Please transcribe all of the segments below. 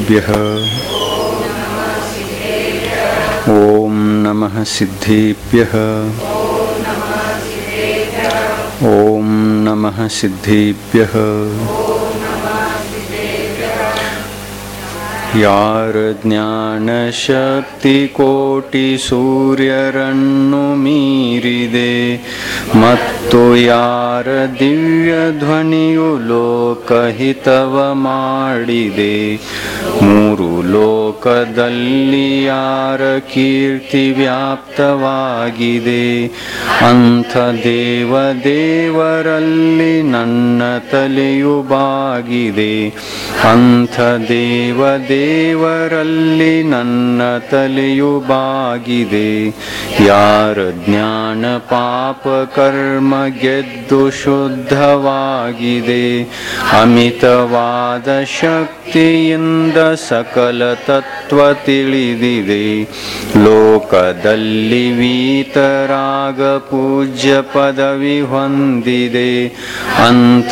सिद्धेभ्यः। ओम नमः सिद्धेभ्यः। ओम नमः सिद्धेभ्यः। यार ज्ञान शक्ति कोटि सूर्यरन्नु मीरिदे मत्तो यार दिव्य ध्वनियु लोकहितव ಮಾಡಿದೆ ಮೂರು ಲೋಕದಲ್ಲಿ ಯಾರ ಕೀರ್ತಿ ವ್ಯಾಪ್ತವಾಗಿದೆ ಅಂಥ ದೇವರಲ್ಲಿ ನನ್ನ ತಲೆಯು ಬಾಗಿದೆ ಅಂಥ ದೇವರಲ್ಲಿ ನನ್ನ ತಲೆಯು ಬಾಗಿದೆ ಯಾರ ಜ್ಞಾನ ಪಾಪ ಕರ್ಮ ಗೆದ್ದು ಶುದ್ಧವಾಗಿದೆ ಅಮಿತವಾದ ಶಕ್ತಿಯಿಂದ ಸಕಲ ತತ್ವ ತಿಳಿದಿದೆ ಲೋಕದಲ್ಲಿ ವೀತರಾಗ ಪೂಜ್ಯ ಪದವಿ ಹೊಂದಿದೆ ಅಂಥ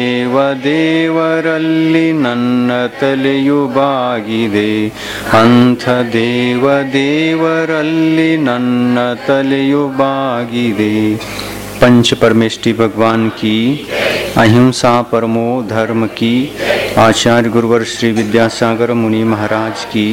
ದೇವರಲ್ಲಿ ನನ್ನ ತಲೆಯು ಬಾಗಿದೆ ಅಂಥ ದೇವರಲ್ಲಿ ನನ್ನ ತಲೆಯು ಬಾಗಿದೆ। पंच परमेष्टि भगवान की, अहिंसा परमो धर्म की, आचार्य गुरुवर श्री विद्यासागर मुनि महाराज की,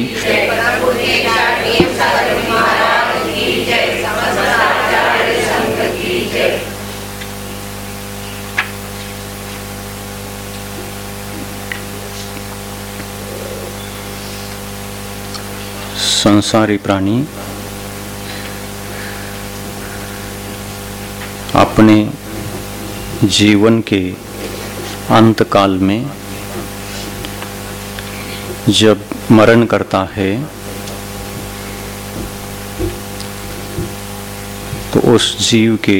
संसारी प्राणी अपने जीवन के अंत काल में जब मरण करता है तो उस जीव के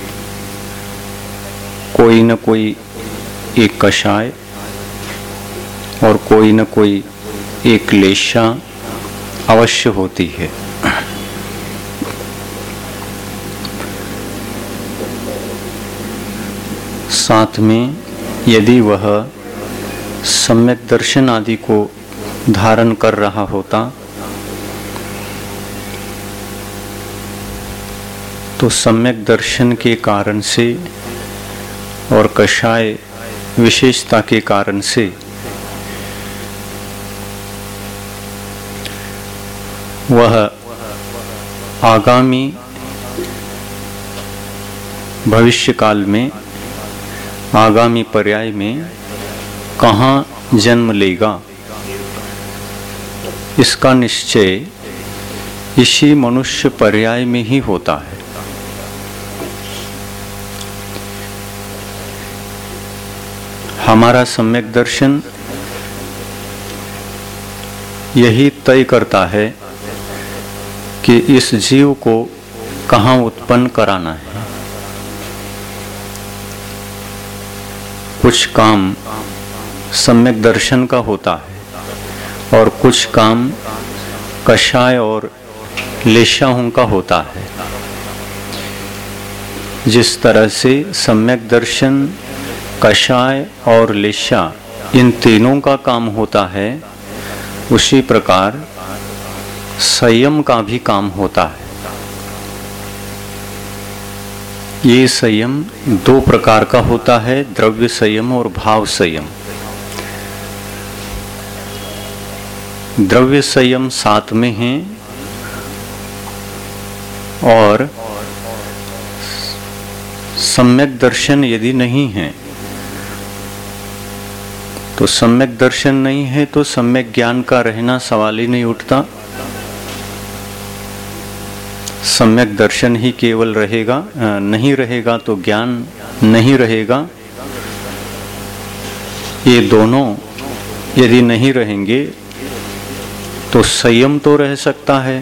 कोई न कोई एक कषाय और कोई न कोई एक लेशा अवश्य होती है। साथ में यदि वह सम्यक दर्शन आदि को धारण कर रहा होता तो सम्यक दर्शन के कारण से और कषाय विशेषता के कारण से वह आगामी भविष्य काल में आगामी पर्याय में कहाँ जन्म लेगा इसका निश्चय इसी मनुष्य पर्याय में ही होता है। हमारा सम्यक दर्शन यही तय करता है कि इस जीव को कहाँ उत्पन्न कराना है। कुछ काम सम्यक दर्शन का होता है और कुछ काम कषाय और लेशाओं का होता है। जिस तरह से सम्यक दर्शन, कषाय और लेशा इन तीनों का काम होता है उसी प्रकार संयम का भी काम होता है। ये संयम दो प्रकार का होता है, द्रव्य संयम और भाव संयम। द्रव्य संयम साथ में है और सम्यक दर्शन यदि नहीं है तो सम्यक दर्शन नहीं है तो सम्यक ज्ञान का रहना सवाल ही नहीं उठता। सम्यक दर्शन ही केवल रहेगा, नहीं रहेगा तो ज्ञान नहीं रहेगा। ये दोनों यदि नहीं रहेंगे तो संयम तो रह सकता है।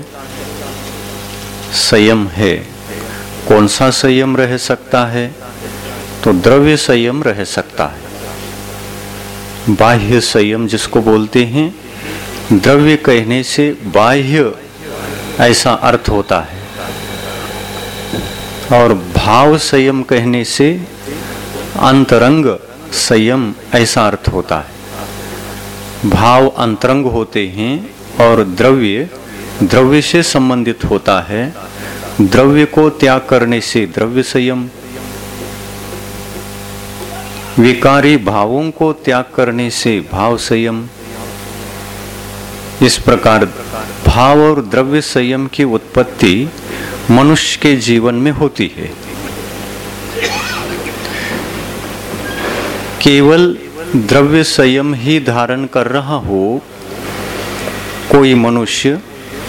संयम है, कौन सा संयम रह सकता है? तो द्रव्य संयम रह सकता है। बाह्य संयम जिसको बोलते हैं, द्रव्य कहने से बाह्य ऐसा अर्थ होता है और भाव संयम कहने से अंतरंग संयम ऐसा अर्थ होता है। भाव अंतरंग होते हैं और द्रव्य द्रव्य से संबंधित होता है। द्रव्य को त्याग करने से द्रव्य संयम, विकारी भावों को त्याग करने से भाव संयम। इस प्रकार भाव और द्रव्य संयम की उत्पत्ति मनुष्य के जीवन में होती है। केवल द्रव्य संयम ही धारण कर रहा हो कोई मनुष्य,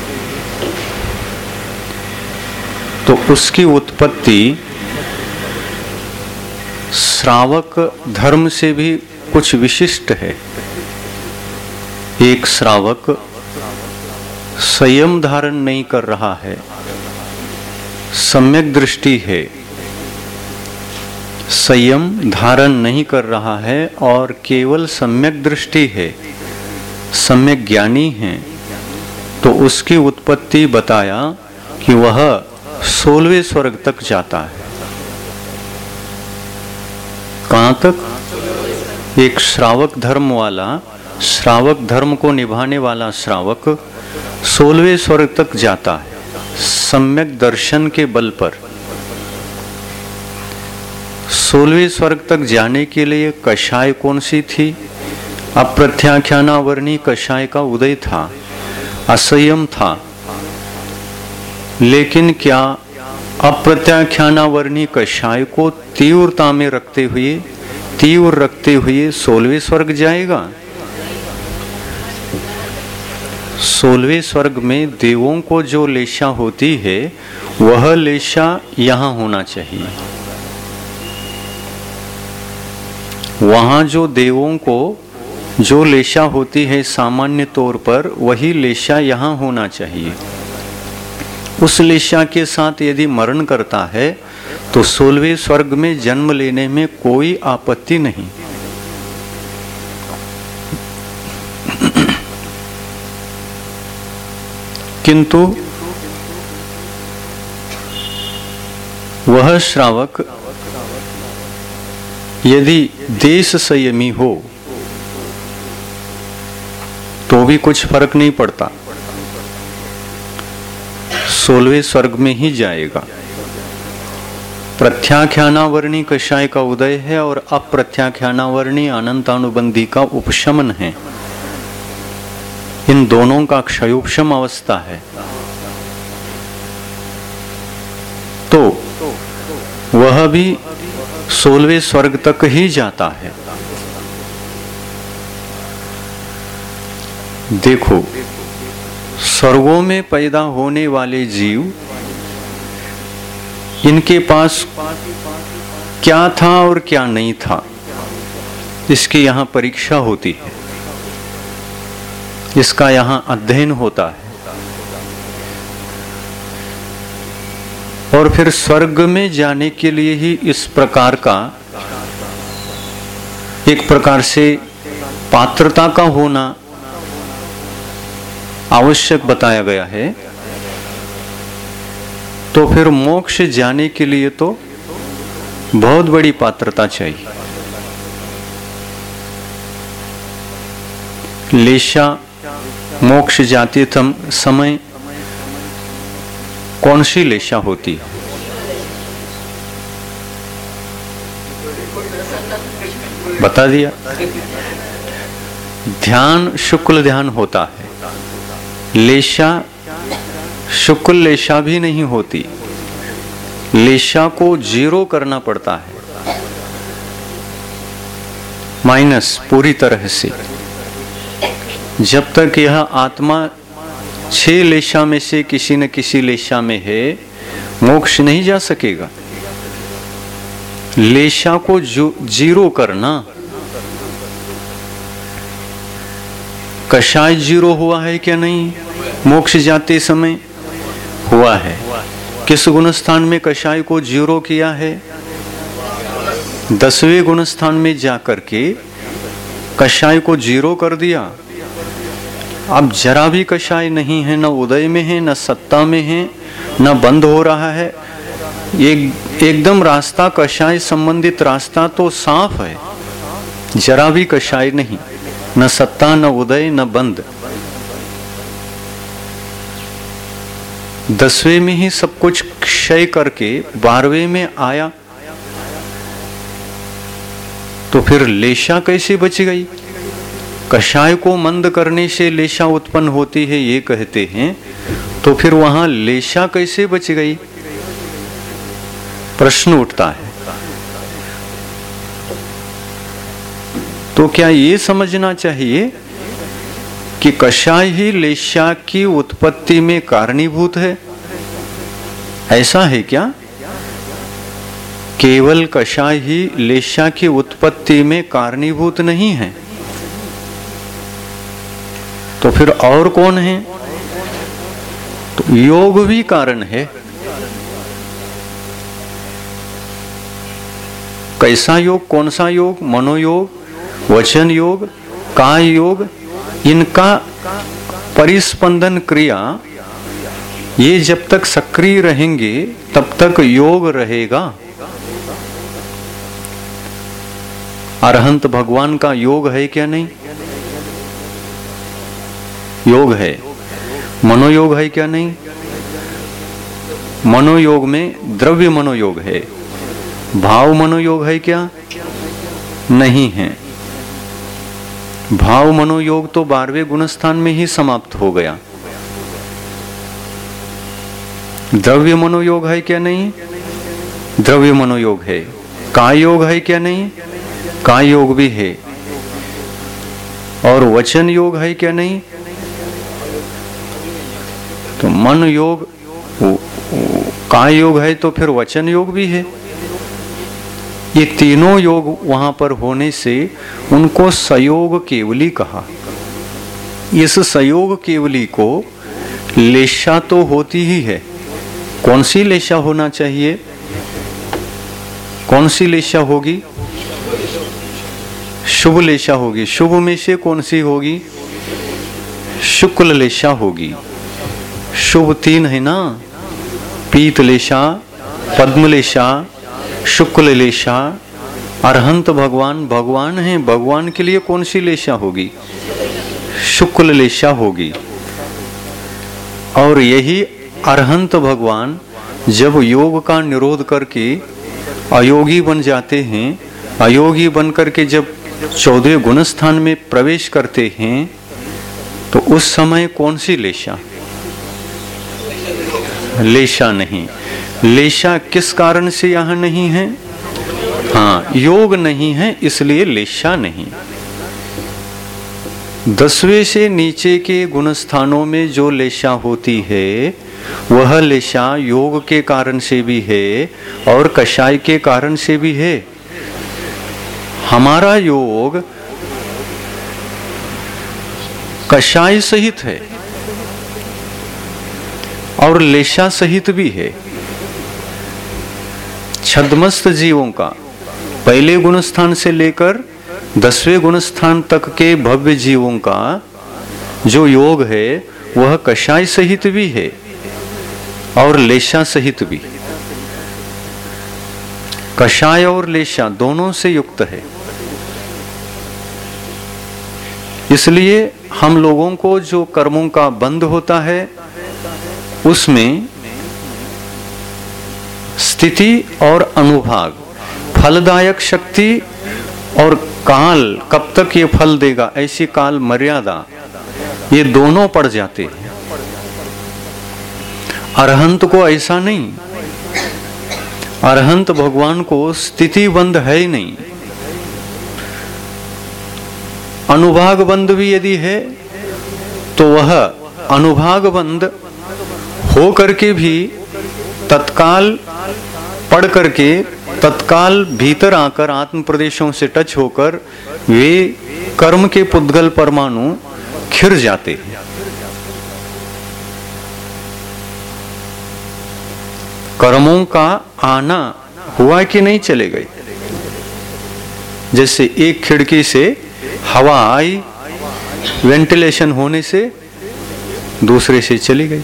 तो उसकी उत्पत्ति श्रावक धर्म से भी कुछ विशिष्ट है। एक श्रावक संयम धारण नहीं कर रहा है, सम्यक दृष्टि है, संयम धारण नहीं कर रहा है और केवल सम्यक दृष्टि है, सम्यक ज्ञानी है, तो उसकी उत्पत्ति बताया कि वह 16वें स्वर्ग तक जाता है। कहाँ तक? एक श्रावक धर्म वाला, श्रावक धर्म को निभाने वाला श्रावक 16वें स्वर्ग तक जाता है सम्यक दर्शन के बल पर। 16वें स्वर्ग तक जाने के लिए कषाय कौन सी थी? अप्रत्याख्यानावर्णी कषाय का उदय था, असंयम था। लेकिन क्या अप्रत्याख्यानावर्णी कषाय को तीव्रता में रखते हुए, तीव्र रखते हुए 16वें स्वर्ग जाएगा? 16वें स्वर्ग में देवों को जो लेशा होती है वह लेशा यहाँ होना चाहिए। वहाँ जो देवों को जो लेशा होती है सामान्य तौर पर, वही लेशा यहाँ होना चाहिए। उस लेशा के साथ यदि मरण करता है तो 16वें स्वर्ग में जन्म लेने में कोई आपत्ति नहीं। किंतु वह श्रावक यदि देश संयमी हो तो भी कुछ फर्क नहीं पड़ता, 16वें स्वर्ग में ही जाएगा। प्रत्याख्यानावर्णी कषाय का उदय है और अप्रत्याख्यानावर्णी अनंतानुबंधी का उपशमन है। इन दोनों का क्षयोपशम अवस्था है। तो वह भी 16वें स्वर्ग तक ही जाता है। देखो, स्वर्गों में पैदा होने वाले जीव, इनके पास क्या था और क्या नहीं था, इसकी यहाँ परीक्षा होती है, इसका यहाँ अध्ययन होता है। और फिर स्वर्ग में जाने के लिए ही इस प्रकार का एक प्रकार से पात्रता का होना आवश्यक बताया गया है। तो फिर मोक्ष जाने के लिए तो बहुत बड़ी पात्रता चाहिए। लेशा मोक्ष जाते समय कौन सी लेशा होती है? बता दिया। ध्यान शुक्ल ध्यान होता है, लेशा शुक्ल लेशा भी नहीं होती। लेशा को 0 करना पड़ता है, माइनस पूरी तरह से। जब तक यह आत्मा 6 लेशा में से किसी न किसी लेशा में है, मोक्ष नहीं जा सकेगा। लेशा को 0 करना। कषाय 0 हुआ है क्या? नहीं, मोक्ष जाते समय हुआ है। किस गुण स्थान में कषाय को 0 किया है? 10वें गुण स्थान में जाकर के कषाय को 0 कर दिया। अब जरा भी कषाय नहीं है, न उदय में है, न सत्ता में है, न बंद हो रहा है। एकदम रास्ता कषाय संबंधित रास्ता तो साफ है, जरा भी कषाय नहीं। न सत्ता न उदय न बंद। 10वें में ही सब कुछ क्षय करके 12वें में आया, तो फिर लेशा कैसे बच गई? कषाय को मंद करने से लेशा उत्पन्न होती है ये कहते हैं, तो फिर वहां लेशा कैसे बच गई? प्रश्न उठता है। तो क्या ये समझना चाहिए कि कषाय ही लेशा की उत्पत्ति में कारणीभूत है? ऐसा है क्या? केवल कषाय ही लेशा की उत्पत्ति में कारणीभूत नहीं है, तो फिर और कौन है? तो योग भी कारण है। कैसा योग? कौन सा योग? मनोयोग, वचन योग, काय योग, इनका परिस्पंदन क्रिया ये जब तक सक्रिय रहेंगे तब तक योग रहेगा। अरहंत भगवान का योग है क्या? नहीं, योग है। मनोयोग है क्या? नहीं, मनोयोग में द्रव्य मनोयोग है। भाव मनोयोग है क्या? नहीं है। भाव मनोयोग तो 12वें गुणस्थान में ही समाप्त हो गया। द्रव्य मनोयोग है क्या? नहीं, द्रव्य मनोयोग है। काय योग है क्या? नहीं, काय योग भी है। और वचन योग है क्या? नहीं, तो मन योग, काय योग है तो फिर वचन योग भी है। ये तीनों योग वहां पर होने से उनको सयोग केवली कहा। इस सयोग केवली को लेशा तो होती ही है। कौन सी लेशा होना चाहिए? कौन सी लेशा होगी? शुभ लेशा होगी। शुभ में से कौन सी होगी? शुक्ल लेशा होगी। शुभ 3 है ना, पीत लेशा, पद्म लेशा, शुक्ल लेशा। अरहंत भगवान भगवान है, भगवान के लिए कौन सी लेशा होगी? शुक्ल लेशा होगी। और यही अरहंत भगवान जब योग का निरोध करके अयोगी बन जाते हैं, अयोगी बन करके जब 14वें गुणस्थान में प्रवेश करते हैं, तो उस समय कौन सी लेशा? लेशा नहीं। लेशा किस कारण से यहां नहीं है? हाँ, योग नहीं है इसलिए लेशा नहीं। 10वें से नीचे के गुणस्थानों में जो लेशा होती है वह लेशा योग के कारण से भी है और कषाय के कारण से भी है। हमारा योग कषाय सहित है और लेशा सहित भी है। छद्मस्त जीवों का पहले गुणस्थान से लेकर 10वें गुणस्थान तक के भव्य जीवों का जो योग है वह कषाय सहित भी है और लेशा सहित भी। कषाय और लेशा दोनों से युक्त है। इसलिए हम लोगों को जो कर्मों का बंध होता है उसमें स्थिति और अनुभाग, फलदायक शक्ति और काल, कब तक ये फल देगा ऐसी काल मर्यादा, ये दोनों पड़ जाते हैं। अरहंत को ऐसा नहीं। अरहंत भगवान को स्थिति बंध है ही नहीं। अनुभाग बंध भी यदि है तो वह अनुभाग बंध हो करके भी तत्काल पढ़ करके तत्काल भीतर आकर आत्म प्रदेशों से टच होकर वे कर्म के पुद्गल परमाणु खिर जाते हैं। कर्मों का आना हुआ कि नहीं चले गए। जैसे एक खिड़की से हवा आई, वेंटिलेशन होने से दूसरे से चली गई।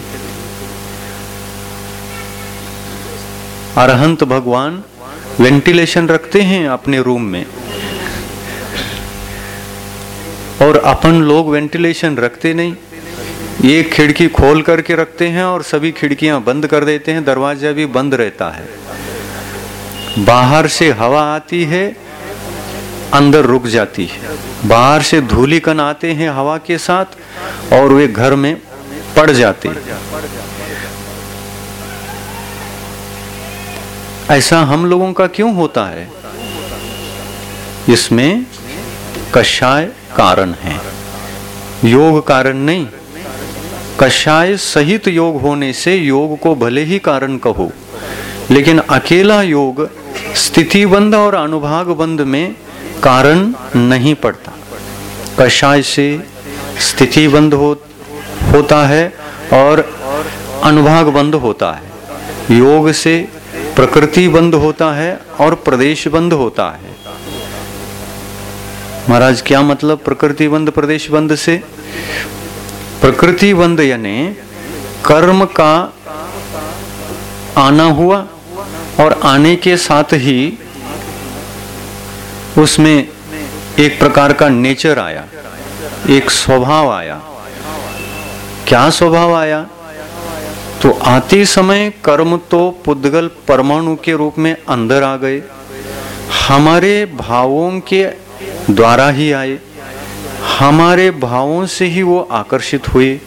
अरहंत भगवान वेंटिलेशन रखते हैं अपने रूम में, और अपन लोग वेंटिलेशन रखते नहीं, एक खिड़की खोल करके रखते हैं और सभी खिड़कियां बंद कर देते हैं, दरवाजा भी बंद रहता है। बाहर से हवा आती है, अंदर रुक जाती है, बाहर से धूलिकण आते हैं हवा के साथ और वे घर में पड़ जाते हैं। ऐसा हम लोगों का क्यों होता है? इसमें कषाय कारण है, योग कारण नहीं। कषाय सहित योग होने से योग को भले ही कारण कहो, लेकिन अकेला योग स्थितिबंध और अनुभाग बंध में कारण नहीं पड़ता। कषाय से स्थितिबंध होता है और अनुभाग बंध होता है, योग से प्रकृति बंध होता है और प्रदेश बंध होता है। महाराज क्या मतलब प्रकृति बंध प्रदेश बंध से? प्रकृति बंध यानी कर्म का आना हुआ और आने के साथ ही उसमें एक प्रकार का नेचर आया, एक स्वभाव आया। क्या स्वभाव आया? तो आते समय कर्म तो पुद्गल परमाणु के रूप में अंदर आ गए, हमारे भावों के द्वारा ही आए, हमारे भावों से ही वो आकर्षित हुए।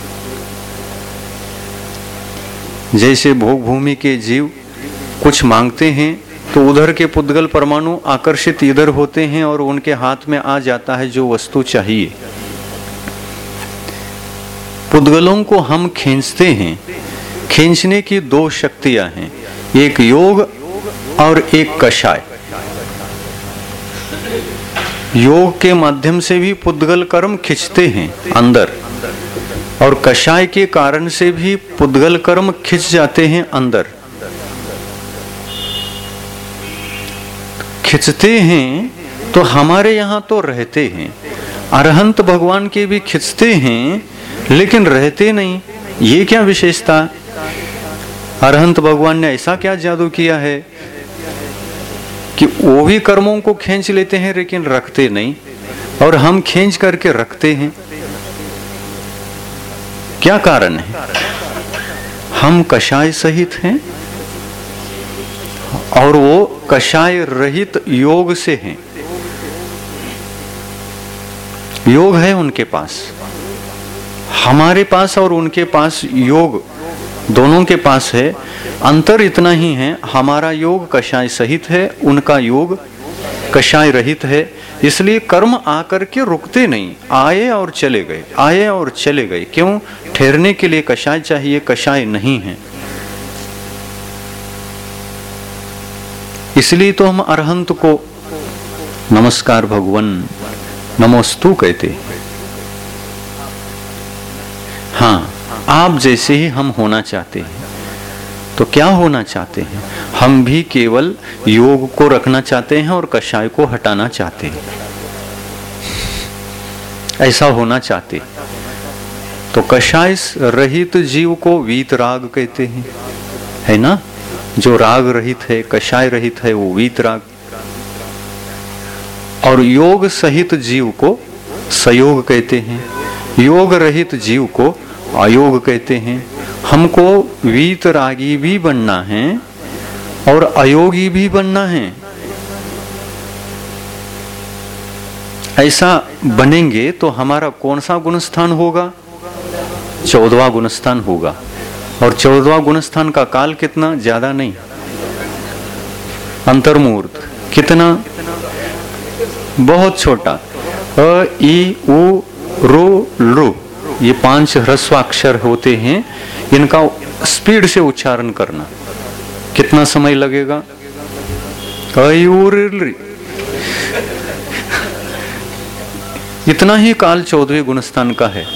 जैसे भोग भूमि के जीव कुछ मांगते हैं तो उधर के पुद्गल परमाणु आकर्षित इधर होते हैं और उनके हाथ में आ जाता है जो वस्तु चाहिए। पुद्गलों को हम खींचते हैं, खींचने की दो शक्तियां हैं, एक योग और एक कषाय। योग के माध्यम से भी पुद्गल कर्म खिंचते हैं अंदर और कषाय के कारण से भी पुद्गल कर्म खिंच जाते हैं अंदर। खिंचते हैं तो हमारे यहां तो रहते हैं, अरहंत भगवान के भी खिंचते हैं लेकिन रहते नहीं। ये क्या विशेषता? अरहंत भगवान ने ऐसा क्या जादू किया है कि वो भी कर्मों को खींच लेते हैं लेकिन रखते नहीं, और हम खींच करके रखते हैं? क्या कारण है? हम कषाय सहित हैं और वो कषाय रहित योग से हैं। योग है उनके पास, हमारे पास और उनके पास योग दोनों के पास है। अंतर इतना ही है, हमारा योग कषाय सहित है, उनका योग कषाय रहित है। इसलिए कर्म आकर के रुकते नहीं, आए और चले गए, आए और चले गए। क्यों? ठहरने के लिए कषाय चाहिए, कषाय नहीं है। इसलिए तो हम अरहंत को नमस्कार भगवान नमोस्तु कहते। हाँ, आप जैसे ही हम होना चाहते हैं। तो क्या होना चाहते हैं? हम भी केवल योग को रखना चाहते हैं और कषाय को हटाना चाहते हैं, ऐसा होना चाहते। तो कषाय रहित जीव को वीतराग कहते हैं, है ना? जो राग रहित है, कषाय रहित है, वो वीतराग। और योग सहित जीव को सयोग कहते हैं, योग रहित जीव को अयोग कहते हैं। हमको वीतरागी भी बनना है और अयोगी भी बनना है। ऐसा बनेंगे तो हमारा कौन सा गुणस्थान होगा? 14वां गुणस्थान होगा। और 14वां गुणस्थान का काल कितना? ज्यादा नहीं, अंतर्मुहूर्त कितना? बहुत छोटा। अ ई उ रू लू, ये 5 ह्रस्वाक्षर होते हैं, इनका स्पीड से उच्चारण करना कितना समय लगेगा? इतना ही काल 14वें गुणस्थान का है।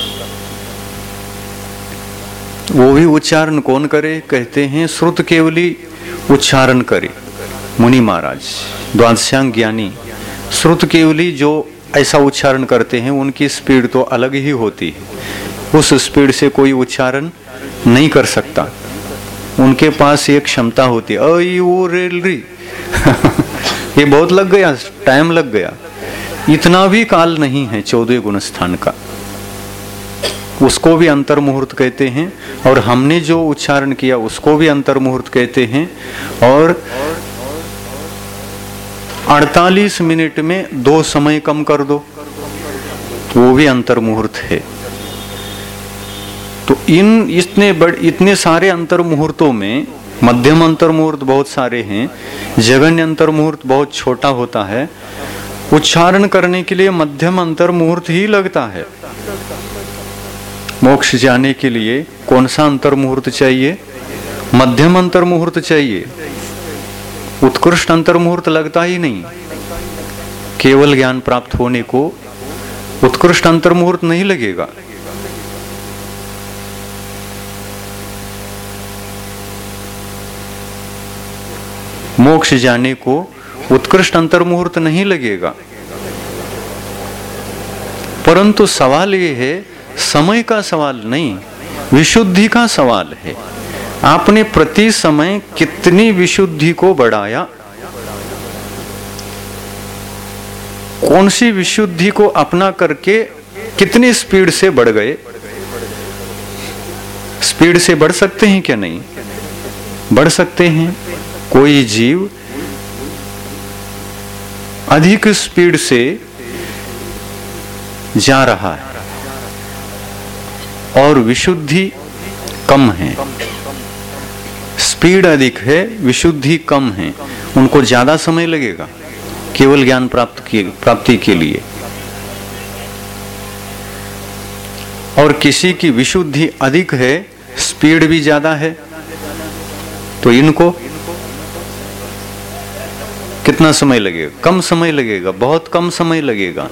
वो भी उच्चारण कौन करे? कहते हैं श्रुत केवली उच्चारण करे मुनि महाराज, द्वादशांग ज्ञानी। श्रुत केवली जो ऐसा उच्चारण करते हैं उनकी स्पीड तो अलग ही होती है, उस स्पीड से कोई उच्चारण नहीं कर सकता। उनके पास एक क्षमता होती है ये बहुत लग गया, टाइम लग गया, इतना भी काल नहीं है 14 गुण स्थान का, उसको भी अंतर मुहूर्त कहते हैं। और हमने जो उच्चारण किया उसको भी अंतर मुहूर्त कहते हैं। और 48 मिनट में 2 समय कम कर दो, वो भी अंतर मुहूर्त है। तो इतने सारे अंतर मुहूर्तों में मध्यम अंतर मुहूर्त बहुत सारे हैं, जघन्य अंतर मुहूर्त बहुत छोटा होता है। उच्चारण करने के लिए मध्यम अंतर मुहूर्त ही लगता है। मोक्ष जाने के लिए कौन सा अंतर मुहूर्त चाहिए? मध्यम अंतर मुहूर्त चाहिए। उत्कृष्ट अंतर मुहूर्त लगता ही नहीं। केवल ज्ञान प्राप्त होने को उत्कृष्ट अंतर मुहूर्त नहीं लगेगा। मोक्ष जाने को उत्कृष्ट अंतर मुहूर्त नहीं लगेगा। परंतु सवाल ये है, समय का सवाल नहीं, विशुद्धि का सवाल है। आपने प्रति समय कितनी विशुद्धि को बढ़ाया, कौन सी विशुद्धि को अपना करके कितनी स्पीड से बढ़ गए? स्पीड से बढ़ सकते हैं क्या? नहीं बढ़ सकते हैं। कोई जीव अधिक स्पीड से जा रहा है और विशुद्धि कम है। स्पीड अधिक है, विशुद्धि कम है, उनको ज्यादा समय लगेगा केवल ज्ञान प्राप्ति के लिए। और किसी की विशुद्धि अधिक है, स्पीड भी ज्यादा है, तो इनको कितना समय लगेगा? कम समय लगेगा, बहुत कम समय लगेगा।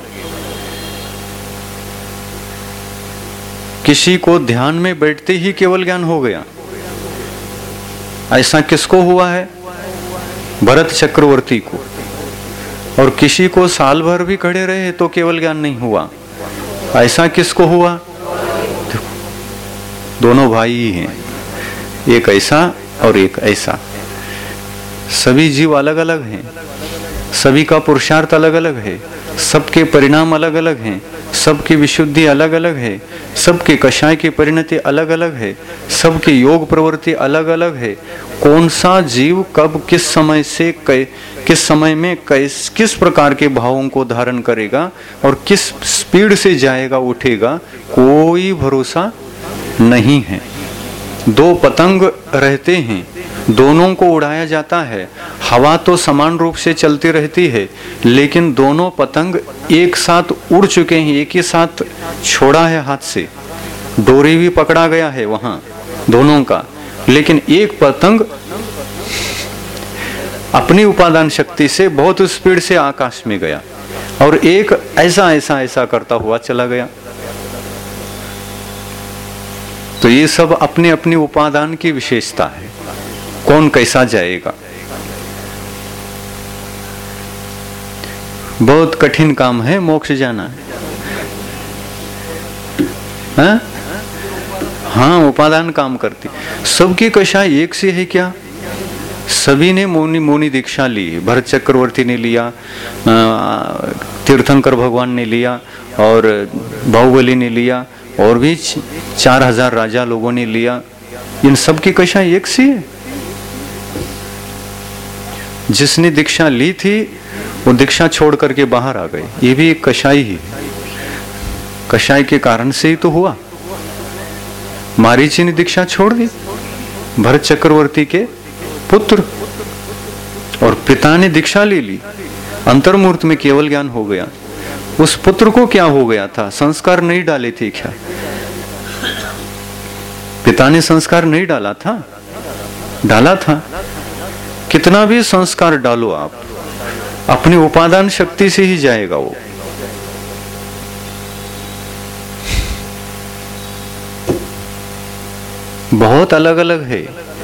किसी को ध्यान में बैठते ही केवल ज्ञान हो गया, ऐसा किसको हुआ है? भरत चक्रवर्ती को। और किसी को साल भर भी खड़े रहे तो केवल ज्ञान नहीं हुआ, ऐसा किसको हुआ? दोनों भाई ही हैं, एक ऐसा और एक ऐसा। सभी जीव अलग अलग हैं, सभी का पुरुषार्थ अलग अलग है, सबके परिणाम अलग अलग हैं, सबकी विशुद्धि अलग अलग है, सबके कषाय की परिणति अलग अलग है, सबकी योग प्रवृत्ति अलग अलग है। कौन सा जीव कब किस समय से किस समय में किस प्रकार के भावों को धारण करेगा और किस स्पीड से जाएगा उठेगा, कोई भरोसा नहीं है। 2 पतंग रहते हैं, दोनों को उड़ाया जाता है, हवा तो समान रूप से चलती रहती है, लेकिन दोनों पतंग एक साथ उड़ चुके हैं, एक ही साथ छोड़ा है हाथ से, डोरी भी पकड़ा गया है वहां दोनों का, लेकिन एक पतंग अपनी उपादान शक्ति से बहुत स्पीड से आकाश में गया और एक ऐसा ऐसा ऐसा करता हुआ चला गया। तो ये सब अपने अपनी उपादान की विशेषता है, कौन कैसा जाएगा। बहुत कठिन काम है मोक्ष जाना। हाँ, उपादान काम करती। सबकी कषाय एक से है क्या? सभी ने मौनी दीक्षा ली। भरत चक्रवर्ती ने लिया, तीर्थंकर भगवान ने लिया, और बाहुबली ने लिया, और भी 4000 राजा लोगों ने लिया। इन सब की कषाय एक सी है। जिसने दीक्षा ली थी वो दीक्षा छोड़ करके बाहर आ गए, ये भी एक कषाय ही है। कषाय के कारण से ही तो हुआ। मारीची ने दीक्षा छोड़ दी, भरत चक्रवर्ती के पुत्र, और पिता ने दीक्षा ले ली, अंतर्मुहूर्त में केवल ज्ञान हो गया। उस पुत्र को क्या हो गया था? संस्कार नहीं डाले थे क्या? पिता ने संस्कार नहीं डाला था? डाला था। कितना भी संस्कार डालो आप, अपनी उपादान शक्ति से ही जाएगा वो। बहुत अलग अलग है।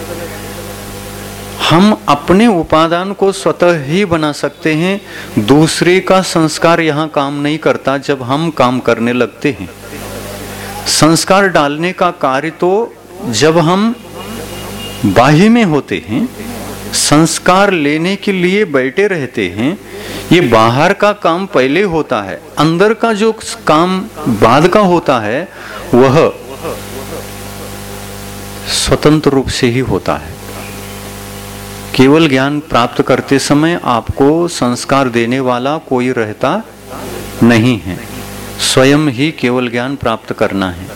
हम अपने उपादान को स्वतः ही बना सकते हैं, दूसरे का संस्कार यहाँ काम नहीं करता जब हम काम करने लगते हैं। संस्कार डालने का कार्य तो जब हम बाह्य में होते हैं, संस्कार लेने के लिए बैठे रहते हैं ये बाहर का काम पहले होता है, अंदर का जो काम बाद का होता है वह स्वतंत्र रूप से ही होता है। केवल ज्ञान प्राप्त करते समय आपको संस्कार देने वाला कोई रहता नहीं है, स्वयं ही केवल ज्ञान प्राप्त करना है।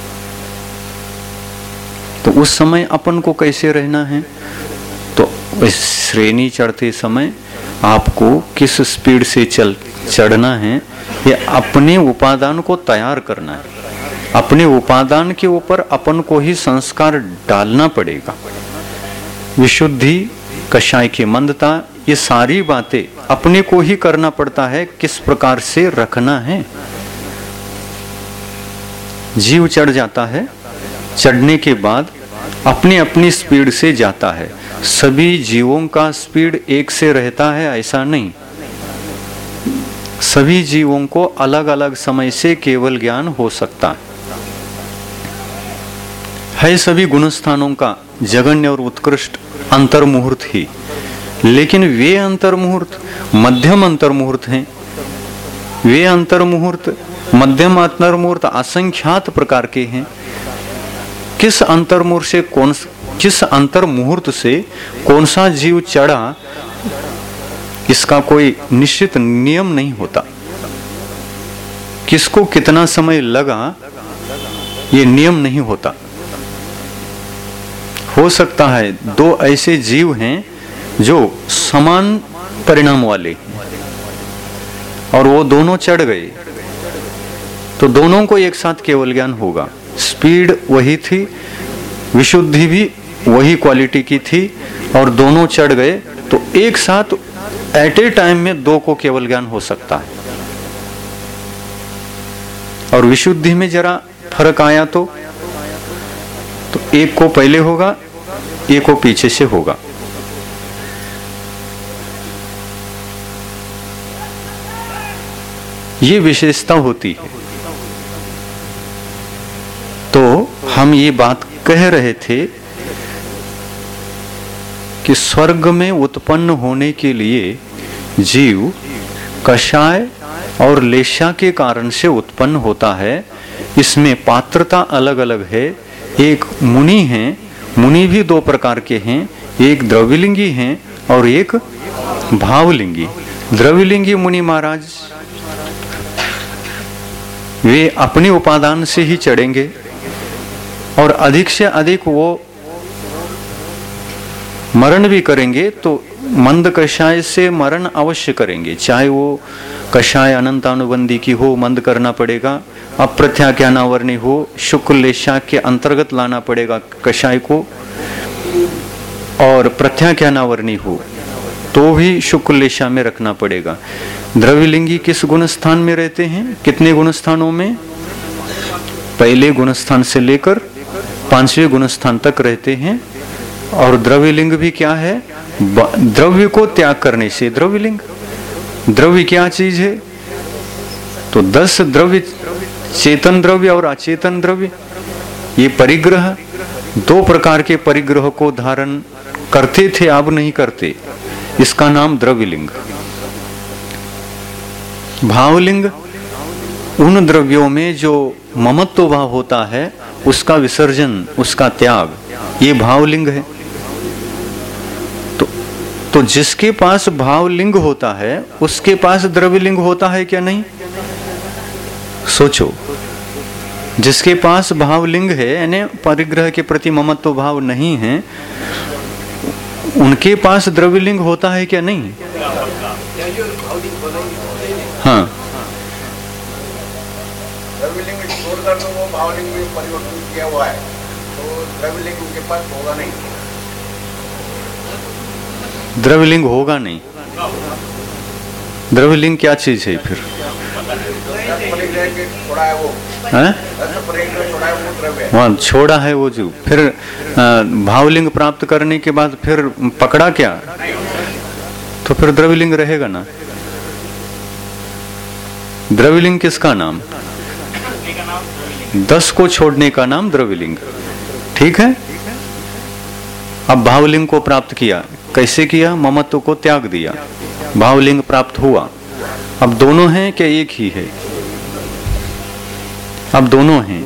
तो उस समय अपन को कैसे रहना है? तो इस श्रेणी चढ़ते समय आपको किस स्पीड से चढ़ना है, ये अपने उपादान को तैयार करना है। अपने उपादान के ऊपर अपन को ही संस्कार डालना पड़ेगा। विशुद्धि, कषाय की मंदता, ये सारी बातें अपने को ही करना पड़ता है। किस प्रकार से रखना है। जीव चढ़ जाता है, चढ़ने के बाद अपनी अपनी स्पीड से जाता है। सभी जीवों का स्पीड एक से रहता है ऐसा नहीं। सभी जीवों को अलग अलग समय से केवल ज्ञान हो सकता है। सभी गुणस्थानों का जघन्य और उत्कृष्ट अंतर्मुहूर्त ही, लेकिन वे अंतर्मुहूर्त मध्यम अंतर्मुहूर्त हैं। वे अंतर्मुहूर्त मध्यम अंतर्मुहूर्त असंख्यात प्रकार के हैं। किस अंतर्मुहूर्त से कौन सा जीव चढ़ा, इसका कोई निश्चित नियम नहीं होता। किसको कितना समय लगा, ये नियम नहीं होता। हो सकता है दो ऐसे जीव हैं जो समान परिणाम वाले हैं और वो दोनों चढ़ गए, तो दोनों को एक साथ केवल ज्ञान होगा। स्पीड वही थी, विशुद्धि भी वही क्वालिटी की थी और दोनों चढ़ गए, तो एक साथ एट ए टाइम में दो को केवल ज्ञान हो सकता है। और विशुद्धि में जरा फर्क आया तो एक को पहले होगा, एक को पीछे से होगा। ये विशेषता होती है। तो हम ये बात कह रहे थे कि स्वर्ग में उत्पन्न होने के लिए जीव कषाय और लेशा के कारण से उत्पन्न होता है। इसमें पात्रता अलग अलग है। एक मुनि है, मुनि भी दो प्रकार के हैं, एक द्रव्यलिंगी हैं और एक भावलिंगी। द्रव्यलिंगी मुनि महाराज वे अपने उपादान से ही चढ़ेंगे और अधिक से अधिक वो मरण भी करेंगे, तो मंद कषाय से मरण अवश्य करेंगे। चाहे वो कषाय अनंतानुबंधी की हो, मंद करना पड़ेगा। अप्रत्याख्यानावर्णी हो, शुक्ल लेशा के अंतर्गत लाना पड़ेगा कषाय को। और प्रत्याख्यानावर्णी हो तो भी शुक्ल लेशा में रखना पड़ेगा। द्रव्यलिंगी किस गुण स्थान में रहते हैं? कितने गुण स्थानों में? पहले गुण स्थान से लेकर 5वें गुण स्थान तक रहते हैं। और द्रव्यलिंग भी क्या है? द्रव्य को त्याग करने से द्रव्यलिंग। द्रव्य क्या चीज है? तो 10 द्रव्य, चेतन द्रव्य और अचेतन द्रव्य। ये परिग्रह, 2 प्रकार के परिग्रह को धारण करते थे, अब नहीं करते। इसका नाम द्रव्यलिंग। भावलिंग उन द्रव्यों में जो ममत्व भाव होता है उसका विसर्जन, उसका त्याग, ये भावलिंग है। तो जिसके पास भावलिंग होता है उसके पास द्रव्यलिंग होता है क्या नहीं? सोचो, जिसके पास भावलिंग है यानी परिग्रह के प्रति ममत्व भाव नहीं है, उनके पास द्रव्यलिंग होता है क्या नहीं? हाँ, द्रव्यलिंग छोड़कर तो वो भावलिंग में परिवर्तन किया हुआ है, तो द्रव्यलिंग उनके पास होगा नहीं। द्रव्यलिंग होगा नहीं। द्रव्यलिंग क्या चीज है फिर? वहाँ छोड़ा है वो जो, फिर भावलिंग प्राप्त करने के बाद फिर पकड़ा क्या? तो फिर द्रव्यलिंग रहेगा ना। द्रव्यलिंग किसका नाम? 10 को छोड़ने का नाम द्रव्यलिंग। ठीक है। अब भावलिंग को प्राप्त किया, कैसे किया? ममत्व को त्याग दिया। भावलिंग प्राप्त हुआ। अब दोनों हैं क्या एक ही है? अब दोनों हैं।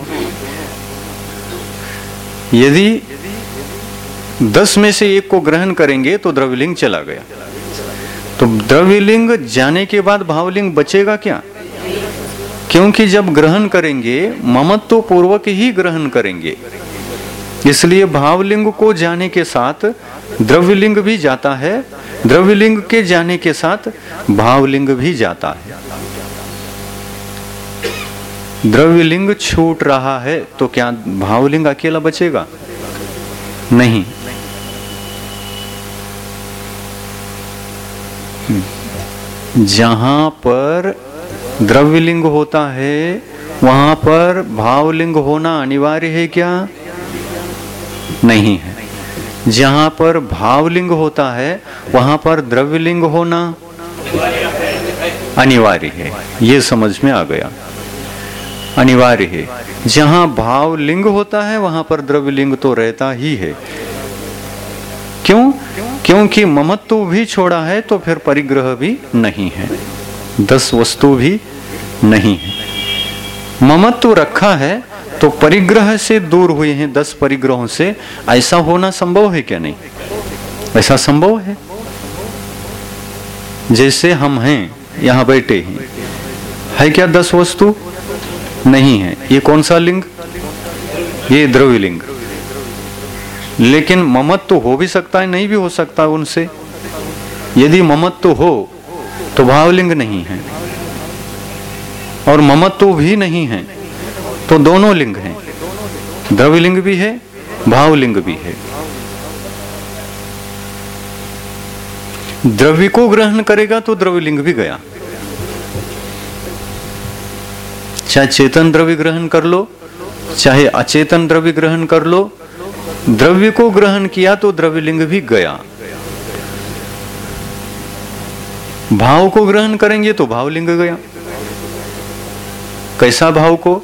यदि 10 में से एक को ग्रहण करेंगे तो द्रव्यलिंग चला गया। तो द्रव्यलिंग जाने के बाद भावलिंग बचेगा क्या? क्योंकि जब ग्रहण करेंगे ममत्व पूर्वक ही ग्रहण करेंगे, इसलिए भावलिंग को जाने के साथ द्रव्यलिंग भी जाता है, द्रव्यलिंग के जाने के साथ भावलिंग भी जाता है। द्रव्यलिंग छूट रहा है तो क्या भावलिंग अकेला बचेगा? नहीं। जहां पर द्रव्यलिंग होता है वहां पर भावलिंग होना अनिवार्य है क्या? नहीं है। जहां पर भावलिंग होता है वहां पर द्रव्यलिंग होना अनिवार्य है। ये समझ में आ गया, अनिवार्य है। जहां भावलिंग होता है वहां पर द्रव्यलिंग तो रहता ही है। क्यों? क्योंकि ममत्व भी छोड़ा है तो फिर परिग्रह भी नहीं है, 10 वस्तु भी नहीं है। ममत्व रखा है तो परिग्रह से दूर हुए हैं 10 परिग्रहों से। ऐसा होना संभव है क्या? नहीं, ऐसा संभव है। जैसे हम हैं यहां बैठे हैं, है क्या 10 वस्तु? नहीं है। ये कौन सा लिंग? ये द्रव्यलिंग। लेकिन ममत्व हो भी सकता है, नहीं भी हो सकता उनसे। यदि ममत्व हो तो भावलिंग नहीं है, और ममत्व भी नहीं है तो दोनों लिंग हैं, द्रव्यलिंग भी है, भावलिंग भी है। द्रव्य को ग्रहण करेगा तो द्रव्यलिंग भी गया। चाहे चेतन द्रव्य ग्रहण कर लो, चाहे अचेतन द्रव्य ग्रहण कर लो, द्रव्य को ग्रहण किया तो द्रव्यलिंग भी गया। भाव को ग्रहण करेंगे तो भावलिंग गया। कैसा भाव को?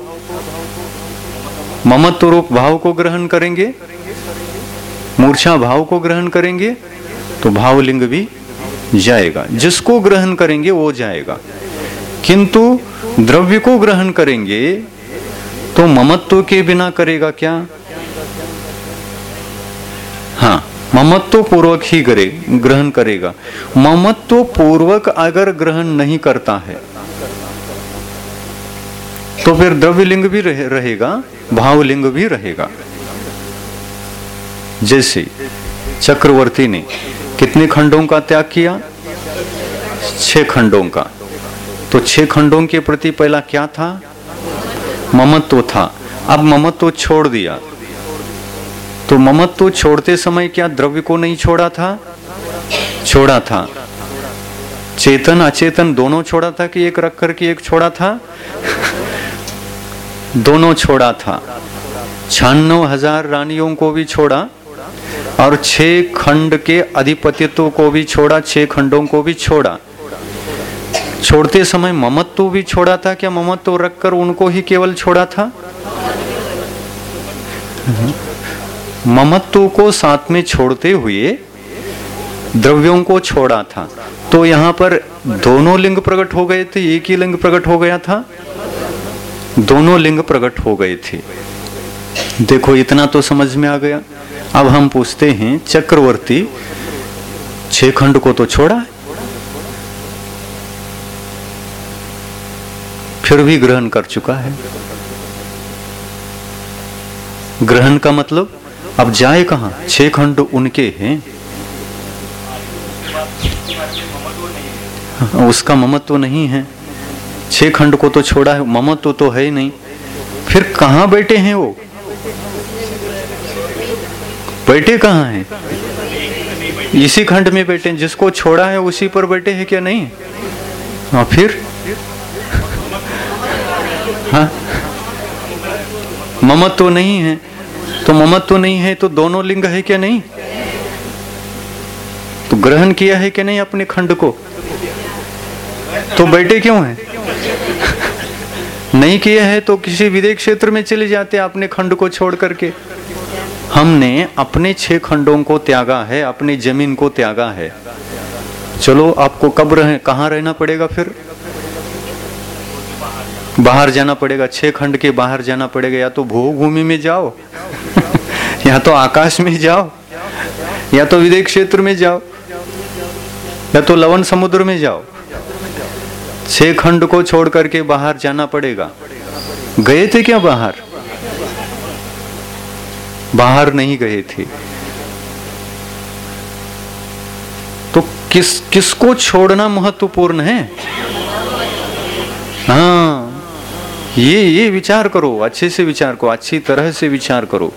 ममत्व रूप भाव को ग्रहण करेंगे, मूर्छा भाव को ग्रहण करेंगे तो भावलिंग भी जाएगा। जिसको ग्रहण करेंगे वो जाएगा। किंतु द्रव्य को ग्रहण करेंगे तो ममत्व के बिना करेगा क्या? हाँ, ममत्व पूर्वक ही ग्रहण करेगा। ममत्व पूर्वक अगर ग्रहण नहीं करता है तो फिर द्रव्यलिंग भी रहेगा, भावलिंग भी रहेगा। जैसे चक्रवर्ती ने कितने खंडों का त्याग किया? 6 खंडों का। तो 6 खंडों के प्रति पहला क्या था? ममत्व था। अब ममत्व छोड़ दिया तो ममत्व छोड़ते समय क्या द्रव्य को नहीं छोड़ा था? छोड़ा था। चेतन अचेतन दोनों छोड़ा था कि एक रख कर के एक छोड़ा था? दोनों छोड़ा था। 96,000 रानियों को भी छोड़ा और 6 खंड के अधिपतित्व को भी छोड़ा, 6 खंडों को भी छोड़ा। छोड़ते समय ममत्व भी छोड़ा था क्या? ममत्व रखकर उनको ही केवल छोड़ा था? ममत्व को साथ में छोड़ते हुए द्रव्यों को छोड़ा था। तो यहाँ पर दोनों लिंग प्रकट हो गए थे, एक ही लिंग प्रकट हो गया था? दोनों लिंग प्रकट हो गए थे। देखो इतना तो समझ में आ गया। अब हम पूछते हैं, चक्रवर्ती 6 खंड को तो छोड़ा है, फिर भी ग्रहण कर चुका है। ग्रहण का मतलब अब जाए कहां? 6 खंड उनके हैं, उसका ममत्व नहीं है। 6 खंड को तो छोड़ा है, ममत्व तो है ही नहीं। फिर कहां बैठे हैं वो? बैठे कहां हैं? इसी खंड में बैठे हैं। जिसको छोड़ा है उसी पर बैठे हैं क्या? नहीं। हाँ, फिर हाँ, ममत्व नहीं है तो ममत्व नहीं है तो दोनों लिंग है क्या? नहीं। तो ग्रहण किया है कि नहीं अपने खंड को? तो बैठे क्यों हैं? नहीं किया है तो किसी विदेश क्षेत्र में चले जाते अपने खंड को छोड़ करके। हमने अपने 6 खंडों को त्यागा है, अपनी जमीन को त्यागा है, चलो आपको कब कहाँ रहना पड़ेगा? फिर बाहर जाना पड़ेगा, 6 खंड के बाहर जाना पड़ेगा। या तो भूभूमि में जाओ या तो आकाश में जाओ, या तो विदेश क्षेत्र में जाओ, या तो लवण समुद्र में जाओ। 6 खंड को छोड़ करके बाहर जाना पड़ेगा। गए थे क्या बाहर? बाहर नहीं गए थे। तो किसको छोड़ना महत्वपूर्ण है? हाँ, ये विचार करो, अच्छे से विचार करो, अच्छी तरह से विचार करो।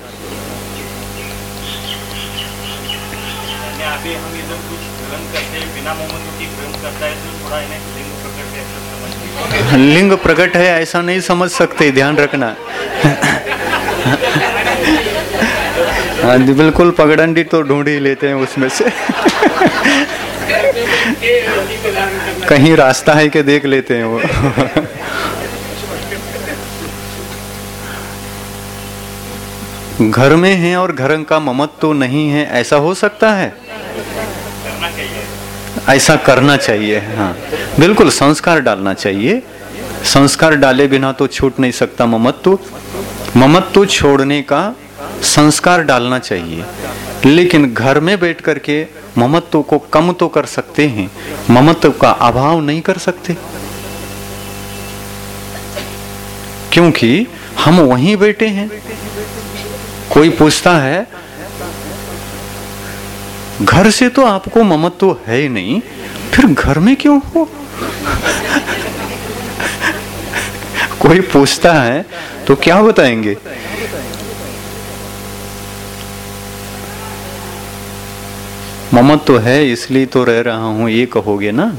लिंग प्रकट है ऐसा नहीं समझ सकते, ध्यान रखना। हाँ बिल्कुल, पगडंडी तो ढूंढ ही लेते हैं उसमें से। कहीं रास्ता है कि देख लेते हैं वो। घर में है और घर का ममत्व तो नहीं है, ऐसा हो सकता है? ऐसा करना चाहिए। हाँ बिल्कुल, संस्कार डालना चाहिए। संस्कार डाले बिना तो छूट नहीं सकता ममत्व। ममत्व छोड़ने का संस्कार डालना चाहिए, लेकिन घर में बैठ करके ममत्व को कम तो कर सकते हैं, ममत्व का अभाव नहीं कर सकते। क्योंकि हम वहीं बैठे हैं। कोई पूछता है घर से तो आपको ममत्व है ही नहीं, फिर घर में क्यों हो? कोई पूछता है तो क्या बताएंगे? ममत्व है इसलिए तो रह रहा हूं, ये कहोगे ना।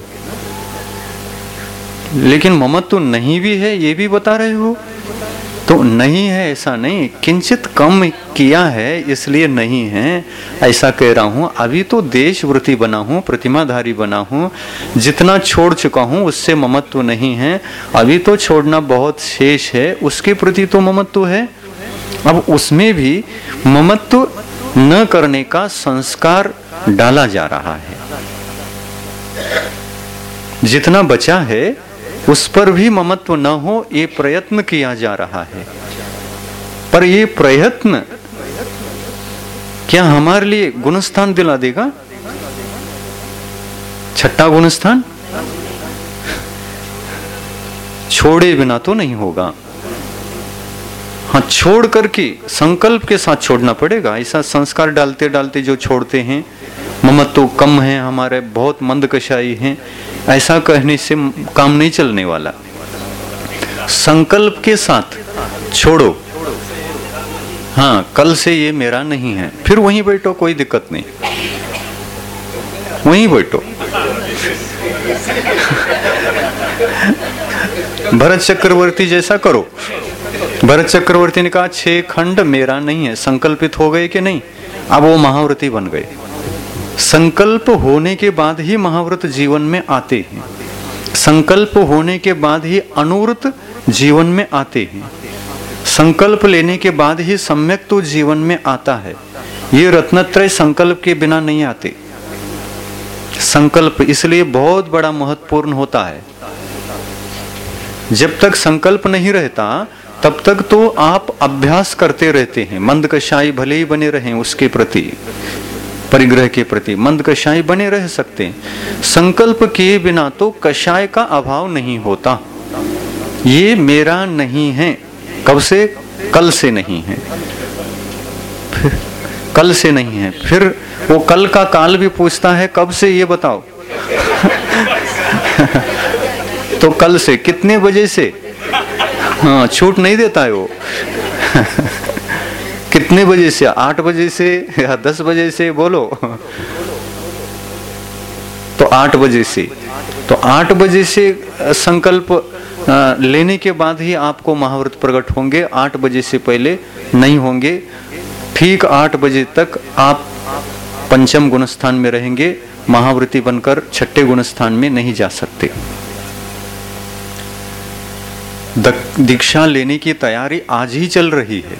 लेकिन ममत्व नहीं भी है ये भी बता रहे हो। तो नहीं है ऐसा नहीं, किंचित कम किया है इसलिए नहीं है ऐसा कह रहा हूं। अभी तो देशवृत्ति बना हूं, प्रतिमाधारी बना हूं, जितना छोड़ चुका हूं उससे ममत्व नहीं है। अभी तो छोड़ना बहुत शेष है, उसके प्रति तो ममत्व है। अब उसमें भी ममत्व न करने का संस्कार डाला जा रहा है। जितना बचा है उस पर भी ममत्व न हो ये प्रयत्न किया जा रहा है। पर ये प्रयत्न क्या हमारे लिए गुणस्थान दिला देगा? छठा गुणस्थान छोड़े बिना तो नहीं होगा। हाँ, छोड़ करके संकल्प के साथ छोड़ना पड़ेगा। ऐसा संस्कार डालते डालते जो छोड़ते हैं, ममत्व कम है हमारे, बहुत मंदकशाई हैं, ऐसा कहने से काम नहीं चलने वाला। संकल्प के साथ छोड़ो। हाँ, कल से ये मेरा नहीं है, फिर वहीं बैठो, कोई दिक्कत नहीं, वहीं बैठो। भरत चक्रवर्ती जैसा करो। भरत चक्रवर्ती ने कहा 6 खंड मेरा नहीं है, संकल्पित हो गए कि नहीं? अब वो महाव्रती बन गए। संकल्प होने के बाद ही महाव्रत जीवन में आते हैं, संकल्प होने के बाद ही अनुव्रत जीवन में आते हैं, संकल्प लेने के बाद ही सम्यक तो जीवन में आता है। ये रत्नत्रय संकल्प के बिना नहीं आते। संकल्प इसलिए बहुत बड़ा महत्वपूर्ण होता है। जब तक संकल्प नहीं रहता तब तक तो आप अभ्यास करते रहते हैं। मंदकशाई भले ही बने रहें, उसके प्रति, परिग्रह के प्रति मंदकशाई बने रह सकते हैं। संकल्प किए बिना तो कषाय का अभाव नहीं होता। ये मेरा नहीं है, कब से? कल से नहीं है, फिर कल से नहीं है, फिर वो कल का काल भी पूछता है कब से, ये बताओ। तो कल से, कितने बजे से? हाँ, छूट नहीं देता है वो। कितने बजे से? 8 बजे से या 10 बजे से? बोलो। तो 8 बजे से, तो 8 बजे से संकल्प लेने के बाद ही आपको महाव्रत प्रकट होंगे, 8 बजे से पहले नहीं होंगे। ठीक 8 बजे तक आप पंचम गुणस्थान में रहेंगे, महाव्रती बनकर छठे गुणस्थान में नहीं जा सकते। दीक्षा लेने की तैयारी आज ही चल रही है।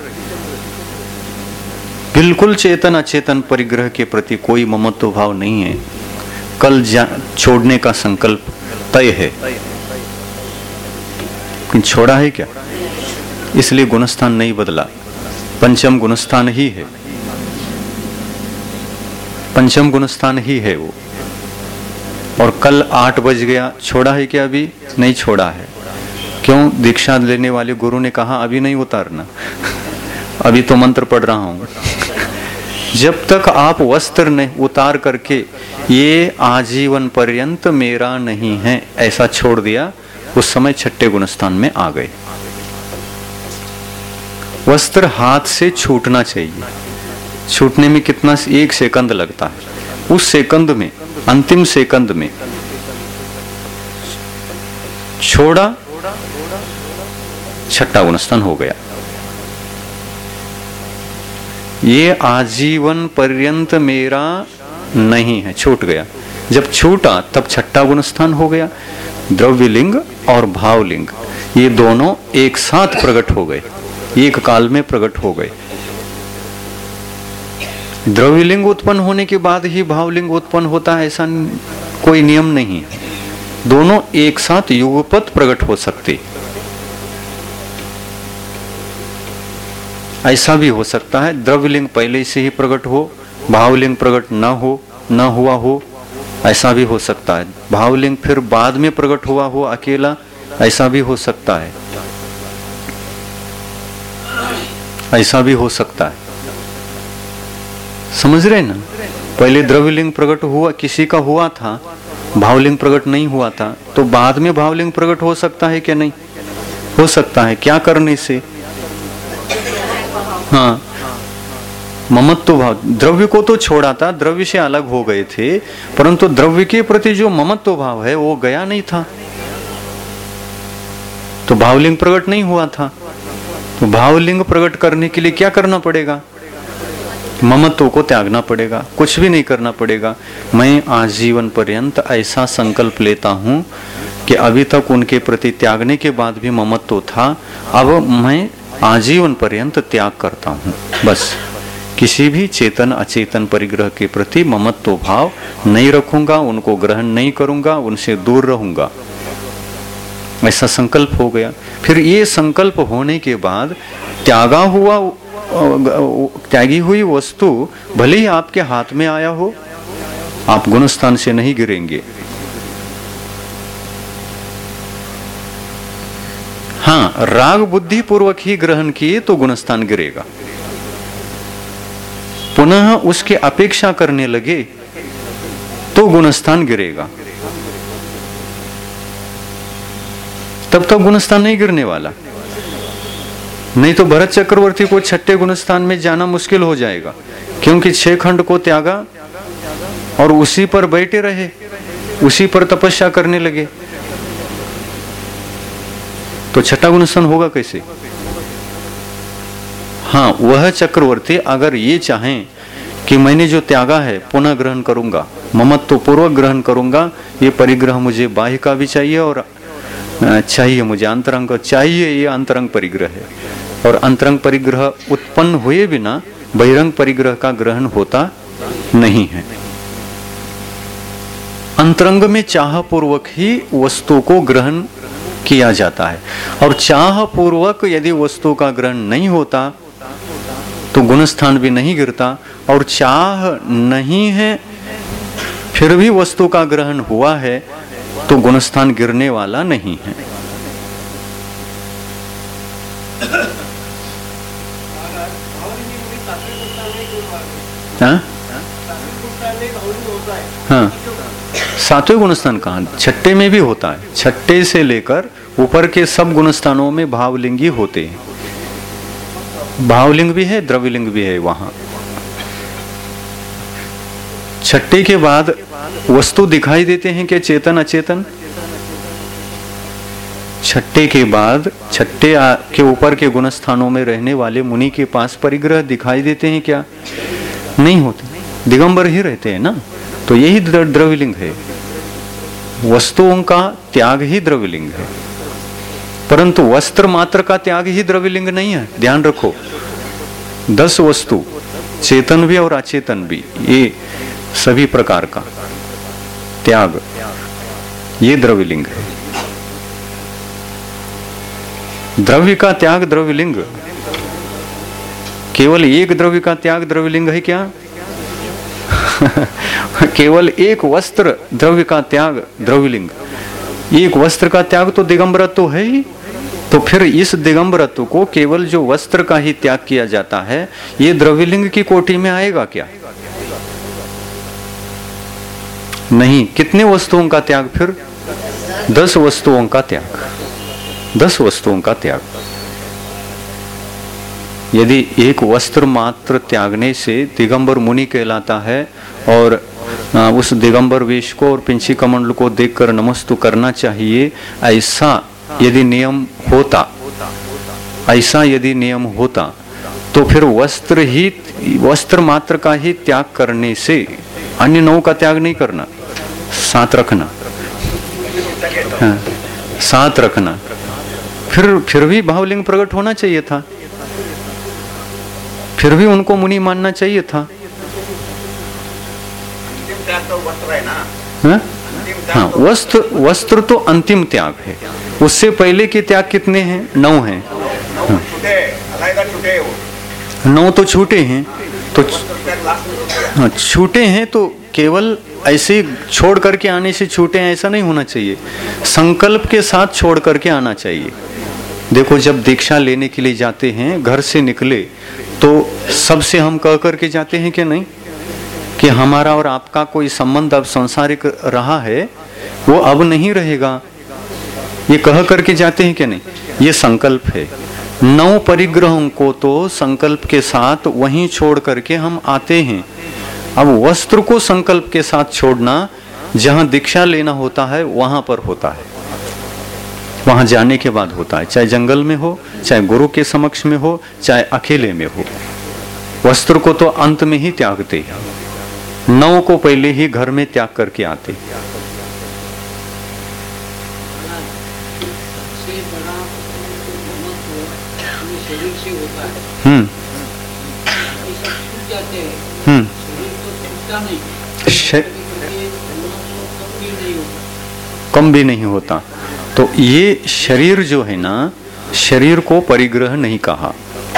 बिल्कुल चेतन अचेतन परिग्रह के प्रति कोई ममत्व भाव नहीं है। कल छोड़ने का संकल्प तय है, छोड़ा है क्या? इसलिए गुणस्थान नहीं बदला, पंचम गुणस्थान ही है, पंचम गुणस्थान ही है वो। और कल 8 बज गया, छोड़ा है क्या? अभी नहीं छोड़ा है। क्यों? दीक्षा लेने वाले गुरु ने कहा अभी नहीं उतारना, अभी तो मंत्र पढ़ रहा हूं। जब तक आप वस्त्र ने उतार करके ये आजीवन पर्यंत मेरा नहीं है ऐसा छोड़ दिया, उस समय छठे गुणस्थान में आ गए। वस्त्र हाथ से छूटना चाहिए। छूटने में कितना? 1 सेकंड लगता है। उस सेकंड में, अंतिम सेकंड में छोड़ा, छठा गुणस्थान हो गया। ये आजीवन पर्यंत मेरा नहीं है, छूट गया। जब छूटा तब छठा गुणस्थान हो गया। द्रव्यलिंग और भावलिंग ये दोनों एक साथ प्रकट हो गए, एक काल में प्रकट हो गए। द्रव्यलिंग उत्पन्न होने के बाद ही भावलिंग उत्पन्न होता है ऐसा कोई नियम नहीं है। दोनों एक साथ युगपत प्रकट हो सकते। ऐसा भी हो सकता है द्रव्यलिंग पहले से ही प्रकट हो, भावलिंग प्रकट न हुआ हो, ऐसा भी हो सकता है। भावलिंग फिर बाद में प्रकट हुआ हो अकेला, ऐसा भी हो सकता है, ऐसा भी हो सकता है। समझ रहे ना? पहले द्रव्यलिंग प्रकट हुआ, किसी का हुआ था, भावलिंग प्रकट नहीं हुआ था, तो बाद में भावलिंग प्रकट हो सकता है क्या? नहीं हो सकता है। क्या करने से? हाँ, ममत्व भाव। द्रव्य को तो छोड़ा था, द्रव्य से अलग हो गए थे, परंतु द्रव्य के प्रति जो ममत्व भाव है वो गया नहीं था, तो भावलिंग प्रकट नहीं हुआ था। तो भावलिंग प्रकट करने के लिए क्या करना पड़ेगा? ममत्व को त्यागना पड़ेगा, कुछ भी नहीं करना पड़ेगा। मैं आजीवन पर्यंत ऐसा संकल्प लेता हूं कि अभी तक उनके प्रति त्यागने के बाद भी ममत्व था, अब मैं आजीवन पर्यंत त्याग करता हूं। बस किसी भी चेतन अचेतन परिग्रह के प्रति ममत्व भाव नहीं रखूंगा, उनको ग्रहण नहीं करूंगा, उनसे दूर रहूंगा, ऐसा संकल्प हो गया। फिर ये संकल्प होने के बाद त्यागी हुई वस्तु भले ही आपके हाथ में आया हो, आप गुणस्थान से नहीं गिरेंगे। हाँ, राग बुद्धि पूर्वक ही ग्रहण किए तो गुणस्थान गिरेगा। पुनः उसकी अपेक्षा करने लगे तो गुणस्थान गिरेगा, तब तक गुणस्थान नहीं गिरने वाला। नहीं तो भरत चक्रवर्ती को छठे गुणस्थान में जाना मुश्किल हो जाएगा, क्योंकि 6 खंड को त्यागा और उसी पर बैठे रहे, उसी पर तपस्या करने लगे, तो छठा गुणस्थान होगा कैसे? हाँ, वह चक्रवर्ती अगर ये चाहें कि मैंने जो त्यागा है पुनः ग्रहण करूंगा, ममत्व पूर्वक ग्रहण करूंगा, ये परिग्रह मुझे बाह्य का भी चाहिए और चाहिए मुझे अंतरंग चाहिए, ये अंतरंग परिग्रह है। और अंतरंग परिग्रह उत्पन्न हुए बिना बहिरंग परिग्रह का ग्रहण होता नहीं है। अंतरंग में चाह पूर्वक ही वस्तु को ग्रहण किया जाता है, और चाह पूर्वक यदि वस्तु का ग्रहण नहीं होता तो गुणस्थान भी नहीं गिरता, और चाह नहीं है फिर भी वस्तु का ग्रहण हुआ है तो गुणस्थान गिरने वाला नहीं है। हाँ, सातवें गुणस्थान कहाँ? छठे में भी होता है। छठे से लेकर ऊपर के सब गुणस्थानों में भावलिंगी होते हैं। भावलिंग भी है, द्रव्यलिंग भी है वहां। छठे के बाद वस्तु दिखाई देते हैं क्या? चेतन अचेतन। छठे के बाद छठे के ऊपर के गुणस्थानों में रहने वाले मुनि के पास परिग्रह दिखाई देते हैं क्या? नहीं होते, दिगंबर ही रहते हैं ना। तो यही द्रव्यलिंग है, वस्तुओं का त्याग ही द्रव्यलिंग है, परंतु वस्त्र मात्र का त्याग ही द्रव्यलिंग नहीं है। ध्यान रखो, 10 वस्तु, चेतन भी और अचेतन भी, ये सभी प्रकार का त्याग, ये द्रव्यलिंग है। द्रव्य का त्याग द्रव्यलिंग, केवल एक द्रव्य का त्याग द्रव्यलिंग है क्या? केवल एक वस्त्र द्रव्य का त्याग द्रव्यलिंग, एक वस्त्र का त्याग तो दिगंबरत्व है ही। तो फिर इस दिगंबरत्व को केवल जो वस्त्र का ही त्याग किया जाता है, ये द्रव्यलिंग की कोटि में आएगा क्या? नहीं। कितने वस्तुओं का त्याग फिर? 10 वस्तुओं का त्याग, 10 वस्तुओं का त्याग। यदि एक वस्त्र मात्र त्यागने से दिगंबर मुनि कहलाता है और उस दिगंबर वेश को और पिंची कमंडल को देखकर नमस्तु करना चाहिए, ऐसा यदि नियम होता, ऐसा यदि नियम होता, तो फिर वस्त्र मात्र का ही त्याग करने से अन्य 9 का त्याग नहीं करना, साथ रखना, हाँ, साथ रखना। फिर भी भावलिंग प्रकट होना चाहिए था, फिर भी उनको मुनि मानना चाहिए था। हाँ, वस्त्र तो अंतिम त्याग है। उससे पहले के त्याग कितने हैं? 9 हैं। 9 तो छूटे हैं। तो हाँ, छूटे हैं तो केवल ऐसे छोड़ करके आने से छूटे हैं ऐसा नहीं होना चाहिए, संकल्प के साथ छोड़ करके आना चाहिए। देखो, जब दीक्षा लेने के लिए जाते हैं, घर से निकले तो सबसे हम कह करके जाते हैं कि नहीं कि हमारा और आपका कोई संबंध अब सांसारिक रहा है, वो अब नहीं रहेगा, ये कह करके जाते हैं कि नहीं? ये संकल्प है। 9 परिग्रहों को तो संकल्प के साथ वहीं छोड़ करके हम आते हैं। अब वस्त्र को संकल्प के साथ छोड़ना जहां दीक्षा लेना होता है वहां पर होता है, वहां जाने के बाद होता है, चाहे जंगल में हो, चाहे गुरु के समक्ष में हो, चाहे अकेले में हो। वस्त्र को तो अंत में ही त्यागते हैं, 9 को पहले ही घर में त्याग करके आते। कम भी नहीं होता। तो ये शरीर जो है ना, शरीर को परिग्रह नहीं कहा,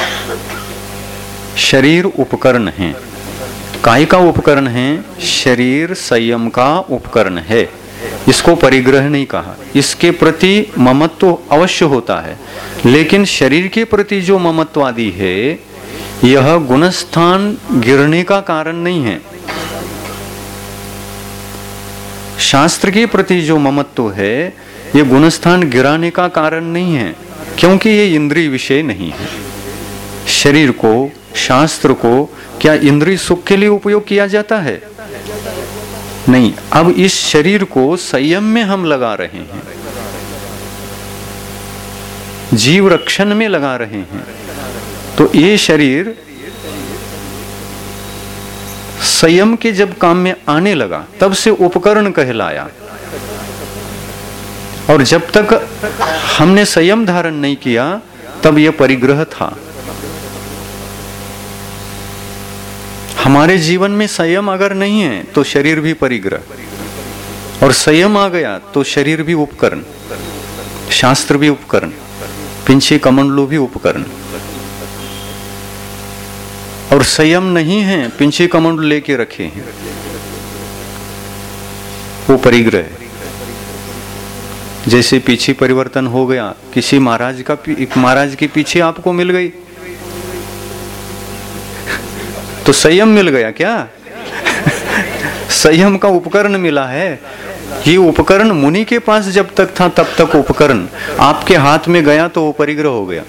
शरीर उपकरण है। काय का उपकरण है? शरीर संयम का उपकरण है, इसको परिग्रह नहीं कहा। इसके प्रति ममत्व अवश्य होता है, लेकिन शरीर के प्रति जो ममत्व आदि है, यह गुणस्थान गिरने का कारण नहीं है। शास्त्र के प्रति जो ममत्व है, ये गुणस्थान गिराने का कारण नहीं है, क्योंकि ये इंद्रिय विषय नहीं है। शरीर को, शास्त्र को क्या इंद्रिय सुख के लिए उपयोग किया जाता है? नहीं। अब इस शरीर को संयम में हम लगा रहे हैं, जीव रक्षण में लगा रहे हैं। तो ये शरीर संयम के जब काम में आने लगा, तब से उपकरण कहलाया। और जब तक हमने संयम धारण नहीं किया, तब यह परिग्रह था। हमारे जीवन में संयम अगर नहीं है तो शरीर भी परिग्रह, और संयम आ गया तो शरीर भी उपकरण, शास्त्र भी उपकरण, पिंछे कमंडलू भी उपकरण। और संयम नहीं है, पिंछे कमंडल लेके रखे हैं, वो परिग्रह है। जैसे पीछे परिवर्तन हो गया, किसी महाराज के पीछे आपको मिल गई तो संयम मिल गया क्या? संयम का उपकरण मिला है। ये उपकरण मुनि के पास जब तक था तब तक उपकरण, आपके हाथ में गया तो वो परिग्रह हो गया।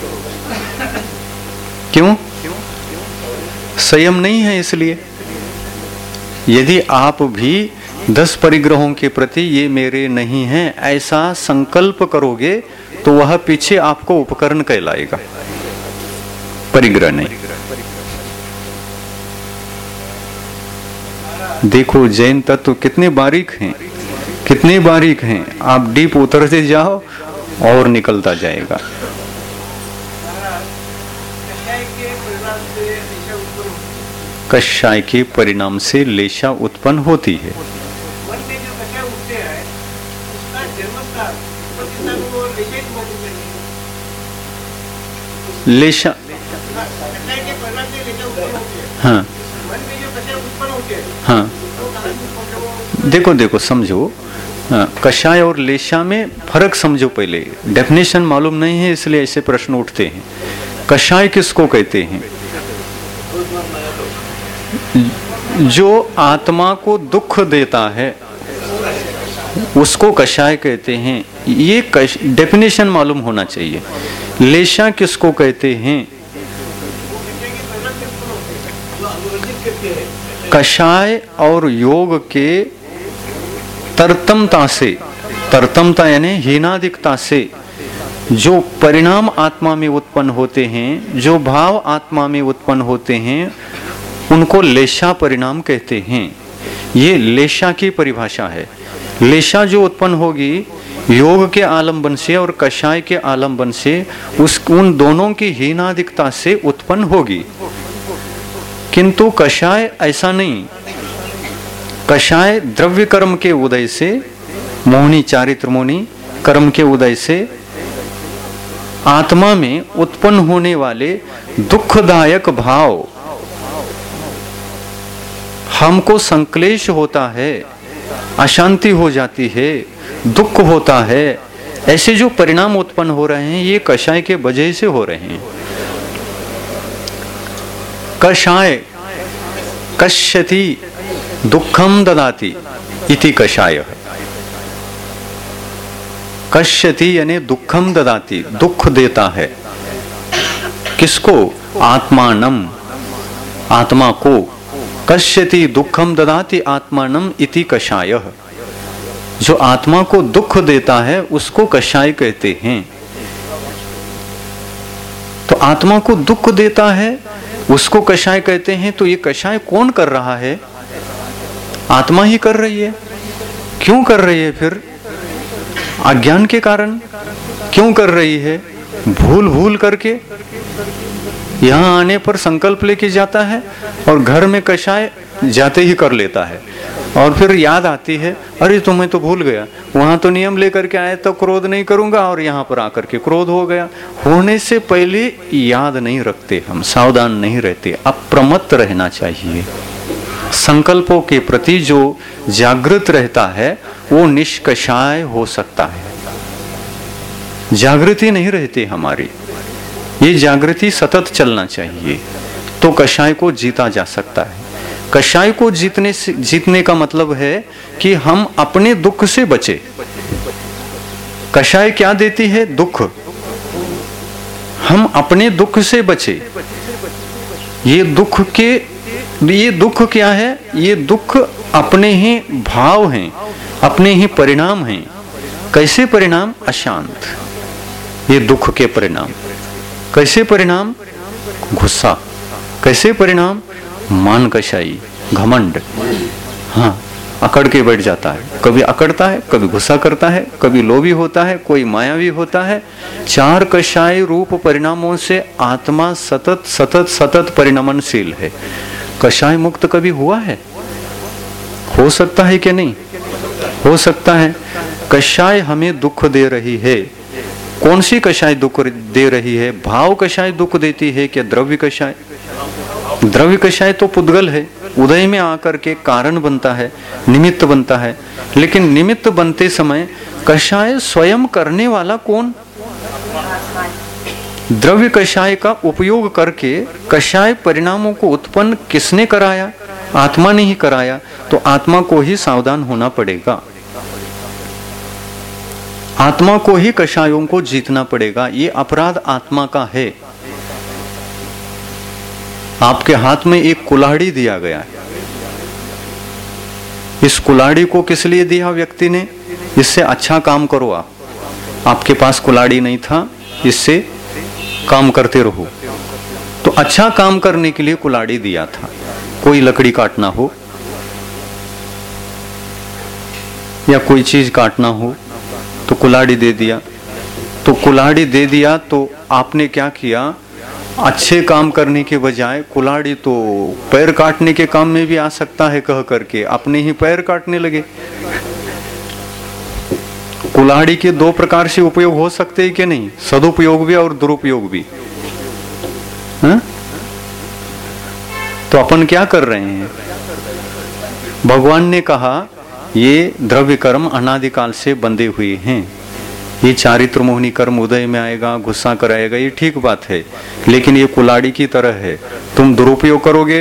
क्यों? संयम नहीं है इसलिए। यदि आप भी 10 परिग्रहों के प्रति ये मेरे नहीं है ऐसा संकल्प करोगे, तो वह पीछे आपको उपकरण कहलाएगा, परिग्रह नहीं। देखो जैन तत्व कितने बारीक हैं, कितने बारीक हैं। आप डीप उतरते जाओ और निकलता जाएगा। कषाय के परिणाम से लेशा उत्पन्न होती है। लेशा, कषाय के परिणाम से लेशा उत्पन्न होती है। हाँ मन में जो कषाय उत्पन्न होते हैं, हाँ, तो कारण वो देखो देखो समझो, कषाय और लेशा में फर्क समझो। पहले डेफिनेशन मालूम नहीं है इसलिए ऐसे प्रश्न उठते हैं। कषाय किसको कहते हैं? जो आत्मा को दुख देता है उसको कषाय कहते हैं। ये डेफिनेशन मालूम होना चाहिए। लेशा किसको कहते हैं? कषाय और योग के तरतमता से, तरतमता यानी हीनादिकता से जो परिणाम आत्मा में उत्पन्न होते हैं, जो भाव आत्मा में उत्पन्न होते हैं, उनको लेशा परिणाम कहते हैं। ये लेशा की परिभाषा है। लेशा जो उत्पन्न होगी योग के आलम्बन से और कषाय के आलम्बन से, उन दोनों की हीनादिकता से उत्पन्न होगी। किंतु कषाय ऐसा नहीं। कषाय द्रव्य कर्म के उदय से, मोहनी चारित्र मोहनी कर्म के उदय से आत्मा में उत्पन्न होने वाले दुखदायक भाव, हमको संक्लेश होता है, अशांति हो जाती है, दुख होता है, ऐसे जो परिणाम उत्पन्न हो रहे हैं ये कषाय के वजह से हो रहे हैं। कषाय कश्यति दुखम ददाति इति कषाय। कश्यति यानी दुखम ददाति, दुख देता है। किसको? आत्मानम, आत्मा को। कश्यति दुखम ददाति आत्मानम इति कषाय। जो आत्मा को दुख देता है उसको कषाय कहते हैं। तो आत्मा को दुख देता है उसको कषाय कहते हैं। तो ये कषाय कौन कर रहा है? आत्मा ही कर रही है। क्यों कर रही है फिर? अज्ञान के कारण। क्यों कर रही है? भूल भूल करके यहाँ आने पर संकल्प लेके जाता है और घर में कषाय जाते ही कर लेता है, और फिर याद आती है, अरे तुम्हें तो भूल गया, वहां तो नियम लेकर के आए तो क्रोध नहीं करूंगा, और यहाँ पर आकर के क्रोध हो गया। होने से पहले याद नहीं रखते, हम सावधान नहीं रहते, अप्रमत्त रहना चाहिए। संकल्पों के प्रति जो जागृत रहता है वो निष्कषाय हो सकता है। जागृति नहीं रहती हमारी, ये जागृति सतत चलना चाहिए, तो कषाय को जीता जा सकता है। कषाय को जीतने का मतलब है कि हम अपने दुख से बचे। कषाय क्या देती है? दुख। हम अपने दुख से बचे। ये दुख क्या है? ये दुख अपने ही भाव हैं, अपने ही परिणाम हैं। कैसे परिणाम? अशांत। ये दुख के परिणाम। कैसे परिणाम? गुस्सा। कैसे परिणाम? मान कषाई, घमंड। हाँ, अकड़ के बैठ जाता है। कभी अकड़ता है, कभी गुस्सा करता है, कभी लोभी होता है, कोई मायावी होता है। चार कषाय रूप परिणामों से आत्मा सतत सतत सतत परिणमनशील है। कषाय मुक्त कभी हुआ है? हो सकता है कि नहीं? हो सकता है। कषाय हमें दुख दे रही है। कौन सी कषाय दुख दे रही है? भाव कषाय दुख देती है क्या द्रव्य कषाय? द्रव्य कषाय तो पुद्गल है, उदय में आकर के कारण बनता है, निमित्त बनता है। लेकिन निमित्त बनते समय कषाय स्वयं करने वाला कौन? द्रव्य कषाय का उपयोग करके कषाय परिणामों को उत्पन्न किसने कराया? आत्मा ने ही कराया। तो आत्मा को ही सावधान होना पड़ेगा, आत्मा को ही कषायों को जीतना पड़ेगा। ये अपराध आत्मा का है। आपके हाथ में एक कुल्हाड़ी दिया गया है। इस कुल्हाड़ी को किस लिए दिया व्यक्ति ने? इससे अच्छा काम करो आप। आपके पास कुल्हाड़ी नहीं था, इससे काम करते रहो। तो अच्छा काम करने के लिए कुल्हाड़ी दिया था। कोई लकड़ी काटना हो या कोई चीज काटना हो तो कुल्हाड़ी दे दिया। तो कुल्हाड़ी दे दिया तो आपने क्या किया? अच्छे काम करने के बजाय कुल्हाड़ी तो पैर काटने के काम में भी आ सकता है कह करके अपने ही पैर काटने लगे। कुल्हाड़ी के दो प्रकार से उपयोग हो सकते हैं कि नहीं? सदुपयोग भी और दुरुपयोग भी। हा? तो अपन क्या कर रहे हैं? भगवान ने कहा ये द्रव्य कर्म अनादिकाल से बंधे हुए हैं, ये चारित्र मोहिनी कर्म उदय में आएगा, गुस्सा कराएगा, ये ठीक बात है, लेकिन ये कुलाड़ी की तरह है, तुम दुरुपयोग करोगे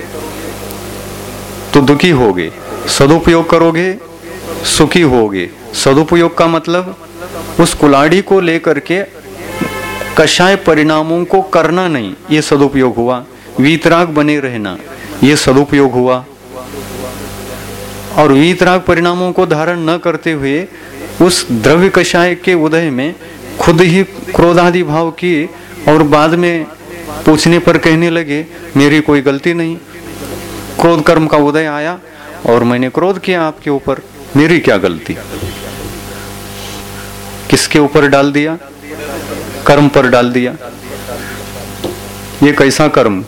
तो दुखी होगे, सदुपयोग करोगे सुखी होगे। सदुपयोग का मतलब उस कुलाड़ी को लेकर के कषाय परिणामों को करना नहीं, ये सदुपयोग हुआ। वीतराग बने रहना, ये सदुपयोग हुआ। और वीतराग परिणामों को धारण न करते हुए उस द्रव्य कषाय के उदय में खुद ही क्रोधादि भाव किए और बाद में पूछने पर कहने लगे मेरी कोई गलती नहीं, क्रोध कर्म का उदय आया और मैंने क्रोध किया आपके ऊपर, मेरी क्या गलती? किसके ऊपर डाल दिया? कर्म पर डाल दिया। ये कैसा कर्म?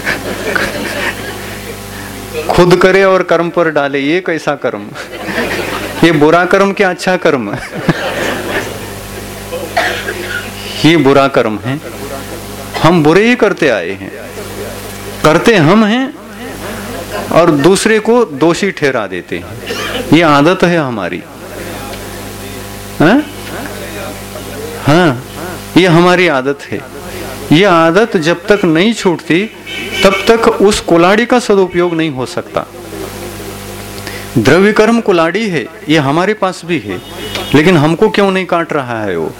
खुद करे और कर्म पर डाले, ये कैसा कर्म? ये बुरा कर्म क्या अच्छा कर्म? ये बुरा कर्म है। हम बुरे ही करते आए हैं, करते हम हैं और दूसरे को दोषी ठहरा देते हैं। ये आदत है हमारी। हाँ, ये हमारी आदत है। ये आदत जब तक नहीं छूटती तब तक उस कुलाड़ी का सदुपयोग नहीं हो सकता। द्रव्य कर्म कुलाड़ी है, ये हमारे पास भी है, लेकिन हमको क्यों नहीं काट रहा है वो?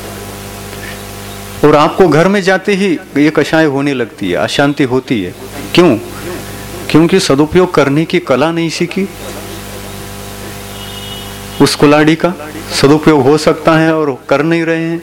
और आपको घर में जाते ही ये कषाय होने लगती है, अशांति होती है। क्यों? क्योंकि सदुपयोग करने की कला नहीं सीखी। उस कुलाड़ी का सदुपयोग हो सकता है और कर नहीं रहे हैं।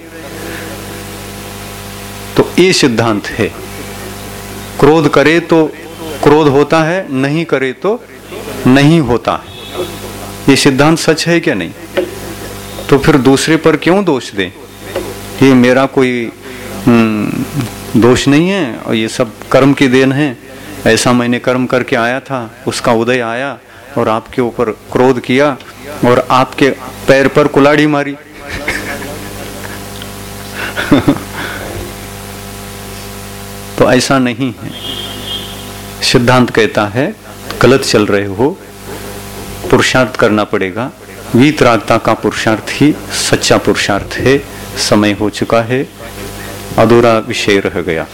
तो ये सिद्धांत है, क्रोध करे तो क्रोध होता है, नहीं करे तो नहीं होता है। ये सिद्धांत सच है क्या? नहीं। तो फिर दूसरे पर क्यों दोष दें? ये मेरा कोई दोष नहीं है और ये सब कर्म की देन है। ऐसा मैंने कर्म करके आया था, उसका उदय आया और आपके ऊपर क्रोध किया और आपके पैर पर कुलाड़ी मारी। तो ऐसा नहीं है। सिद्धांत कहता है गलत चल रहे हो, पुरुषार्थ करना पड़ेगा। वीतरागता का पुरुषार्थ ही सच्चा पुरुषार्थ है। समय हो चुका है, अधूरा विषय रह गया,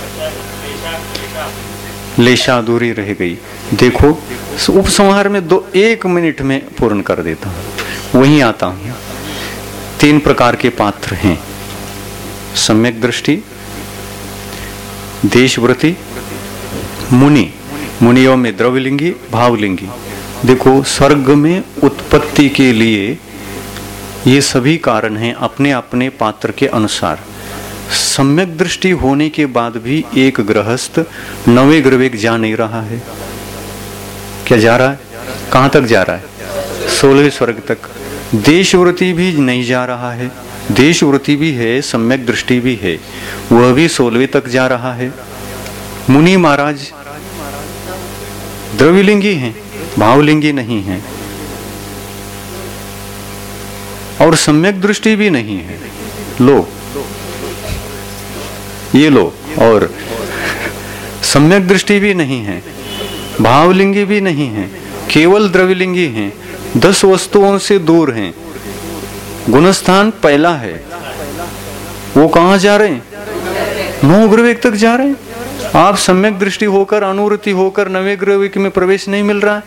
लेशा अधूरी रह गई। देखो उपसंहार में 1 मिनट में पूर्ण कर देता हूं, वहीं आता हूं। 3 प्रकार के पात्र हैं, सम्यक दृष्टि, देशव्रति, मुनि। मुनियों में द्रव्यलिंगी, भावलिंगी। देखो स्वर्ग में उत्पत्ति के लिए ये सभी कारण हैं अपने अपने पात्र के अनुसार। सम्यक दृष्टि होने के बाद भी एक गृहस्थ 9वें ग्रह जा नहीं रहा है। क्या जा रहा है? कहां तक जा रहा है? 16वें स्वर्ग तक। देशव्रति भी नहीं जा रहा है, देशव्रति भी है, सम्यक दृष्टि भी है, वह भी 16वें तक जा रहा है। मुनि महाराज द्रव्यलिंगी हैं, भावलिंगी नहीं है, और सम्यक दृष्टि भी नहीं है। लो, ये लो। और सम्यक दृष्टि भी नहीं है, भावलिंगी भी नहीं है, केवल द्रव्यलिंगी हैं। 10 वस्तुओं से दूर हैं। गुणस्थान पहला है, वो कहां जा रहे हैं? 9 ग्रह तक जा रहे हैं। आप सम्यक दृष्टि होकर, अनुवृत्ति होकर 9वें ग्रह में प्रवेश नहीं मिल रहा है,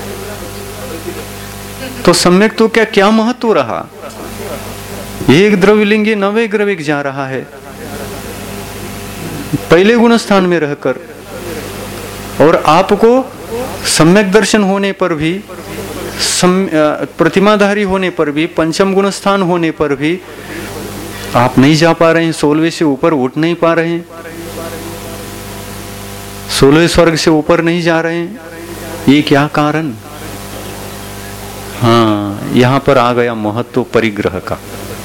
तो सम्यक तो क्या महत्व रहा? एक द्रव्यलिंगी 9वें ग्रह जा रहा है पहले गुणस्थान में रहकर, और आपको सम्यक दर्शन होने पर भी, प्रतिमाधारी होने पर भी, पंचम गुणस्थान होने पर भी आप नहीं जा पा रहे हैं, 16वें से ऊपर उठ नहीं पा रहे हैं, 16वें स्वर्ग से ऊपर नहीं जा रहे हैं। ये क्या कारण? हाँ, यहां पर आ गया महत्व परिग्रह का।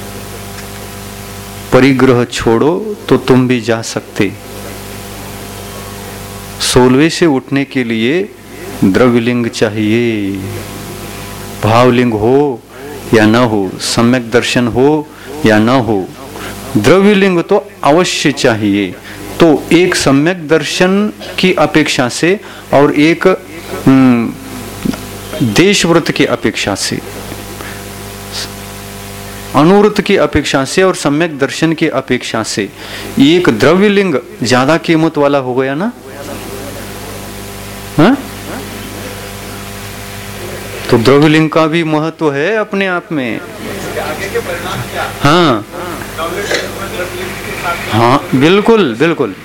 परिग्रह छोड़ो तो तुम भी जा सकते। 16वें से उठने के लिए द्रव्यलिंग चाहिए, भावलिंग हो या न हो, सम्यक दर्शन हो या न हो, द्रव्यलिंग तो अवश्य चाहिए। तो एक सम्यक दर्शन की अपेक्षा से और एक देशव्रत की अपेक्षा से, अनुवृत्त की अपेक्षा से और सम्यक दर्शन की अपेक्षा से एक द्रव्यलिंग ज्यादा कीमत वाला हो गया ना। हा? तो द्रव्यलिंग का भी महत्व है अपने आप में। हाँ हाँ बिल्कुल बिल्कुल।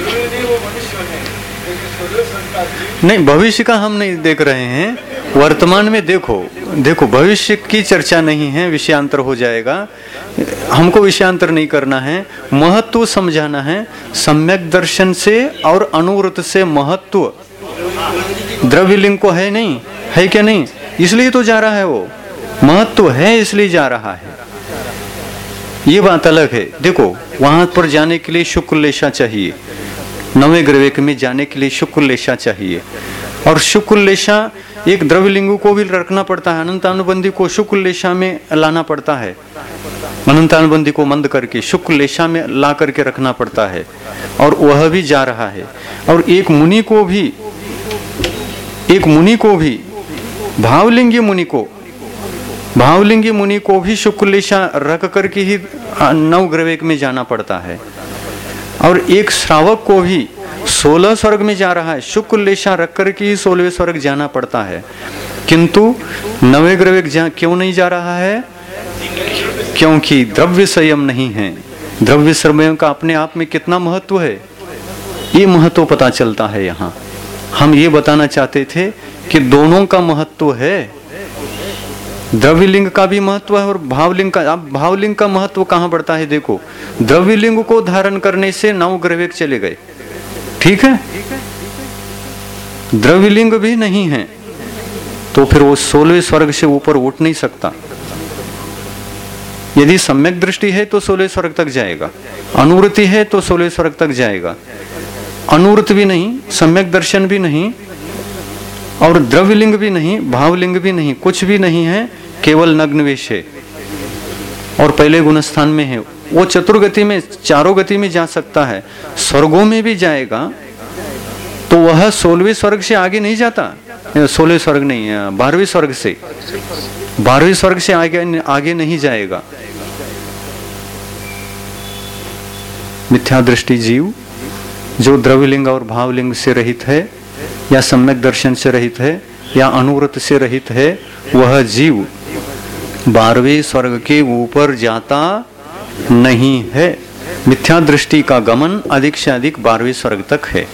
नहीं, भविष्य का हम नहीं देख रहे हैं, वर्तमान में देखो। देखो, भविष्य की चर्चा नहीं है, विषयांतर हो जाएगा। हमको विषयांतर नहीं करना है, महत्व समझाना है। सम्यक दर्शन से और अनुवृत्त से महत्व द्रव्यलिंग को है नहीं, है क्या नहीं? इसलिए तो जा रहा है, वो महत्व है इसलिए जा रहा है। ये बात अलग है। देखो, वहां पर जाने के लिए शुक्ल लेशा चाहिए, नवे ग्रवेक में जाने के लिए शुक्ल लेशा चाहिए। और शुक्ल लेशा एक द्रव्यलिंग को भी रखना पड़ता है, अनंतानुबंधी को शुक्ल लेशा में लाना पड़ता है, अनंतानुबंधी को मंद करके शुक्ल लेशा में ला करके रखना पड़ता है, और वह भी जा रहा है। और एक मुनि को भी भावलिंगी मुनि को भी शुक्ल लेशा रख करके ही नवग्रवेक में जाना पड़ता है। और एक श्रावक को भी 16 स्वर्ग में जा रहा है, शुक्ल लेशा रख करके ही 16वें स्वर्ग जाना पड़ता है। किंतु नवे ग्रवेक क्यों नहीं जा रहा है? क्योंकि द्रव्य संयम नहीं है। द्रव्य संयम का अपने आप में कितना महत्व है, ये महत्व पता चलता है यहाँ। हम ये बताना चाहते थे कि दोनों का महत्व है, द्रव्यलिंग का भी महत्व है और भावलिंग का। अब भावलिंग का महत्व कहाँ बढ़ता है? देखो, द्रव्यलिंग को धारण करने से नवग्रवेक चले गए, ठीक है, द्रव्यलिंग भी नहीं है तो फिर वो 16वें स्वर्ग से ऊपर उठ नहीं सकता। यदि सम्यक दृष्टि है तो 16वें स्वर्ग तक जाएगा, अनुवृत्ति है तो 16वें स्वर्ग तक जाएगा। अनुवृत्त भी नहीं, सम्यक दर्शन भी नहीं, और द्रव्यलिंग भी नहीं, भावलिंग भी नहीं, कुछ भी नहीं है, केवल नग्नवेश है और पहले गुणस्थान में है। वो चतुर्गति में, चारों गति में जा सकता है, स्वर्गों में भी जाएगा, तो वह 16वें स्वर्ग से आगे नहीं जाता। 16वें स्वर्ग नहीं, 12वें स्वर्ग से, 12वें स्वर्ग से आगे नहीं जाएगा। मिथ्या दृष्टि जीव जो द्रव्यलिंग और भावलिंग से रहित है, या सम्यक दर्शन से रहित है, या अनुवृत्त से रहित है, वह जीव 12वें स्वर्ग के ऊपर जाता नहीं है। मिथ्या दृष्टि का गमन अधिक से अधिक 12वें स्वर्ग तक है।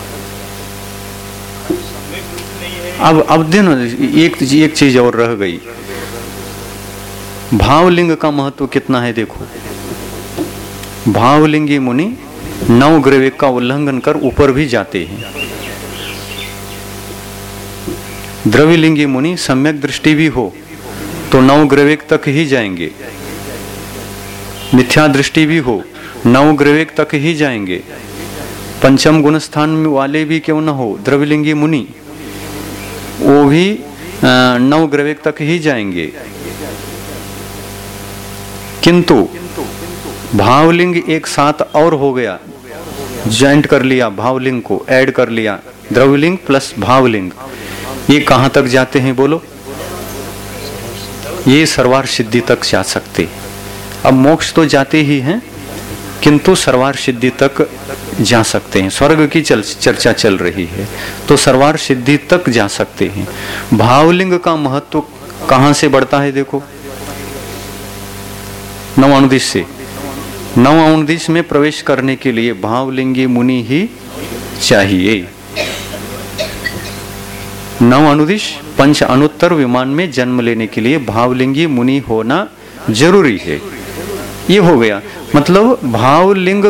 अब दिन एक चीज और रह गई, भावलिंग का महत्व कितना है? देखो, भावलिंगी मुनि नवग्रवेक का उल्लंघन कर ऊपर भी जाते हैं। द्रव्यलिंगी मुनि सम्यक दृष्टि भी हो तो नवग्रवेक तक ही जाएंगे, मिथ्या दृष्टि भी हो नवग्रवेक तक ही जाएंगे। पंचम गुणस्थान वाले भी क्यों न हो, द्रव्यलिंगी मुनि, वो भी नवग्रवेक तक ही जाएंगे। किंतु भावलिंग एक साथ और हो गया, ज्वाइंट कर लिया, भावलिंग को ऐड कर लिया, द्रव्यलिंग प्लस भावलिंग, ये कहां तक जाते हैं बोलो? ये सर्वार सिद्धि तक जा सकते। अब मोक्ष तो जाते ही हैं, किंतु सर्वार सिद्धि तक जा सकते हैं। स्वर्ग की चर्चा चल रही है तो सर्वार सिद्धि तक जा सकते हैं। भावलिंग का महत्व कहां से बढ़ता है? देखो, नवानुदिश से। नवानुदिश में प्रवेश करने के लिए भावलिंगी मुनि ही चाहिए। नवानुदिश पंच अनुत्तर विमान में जन्म लेने के लिए भावलिंगी मुनि होना जरूरी है। ये हो गया, मतलब भावलिंग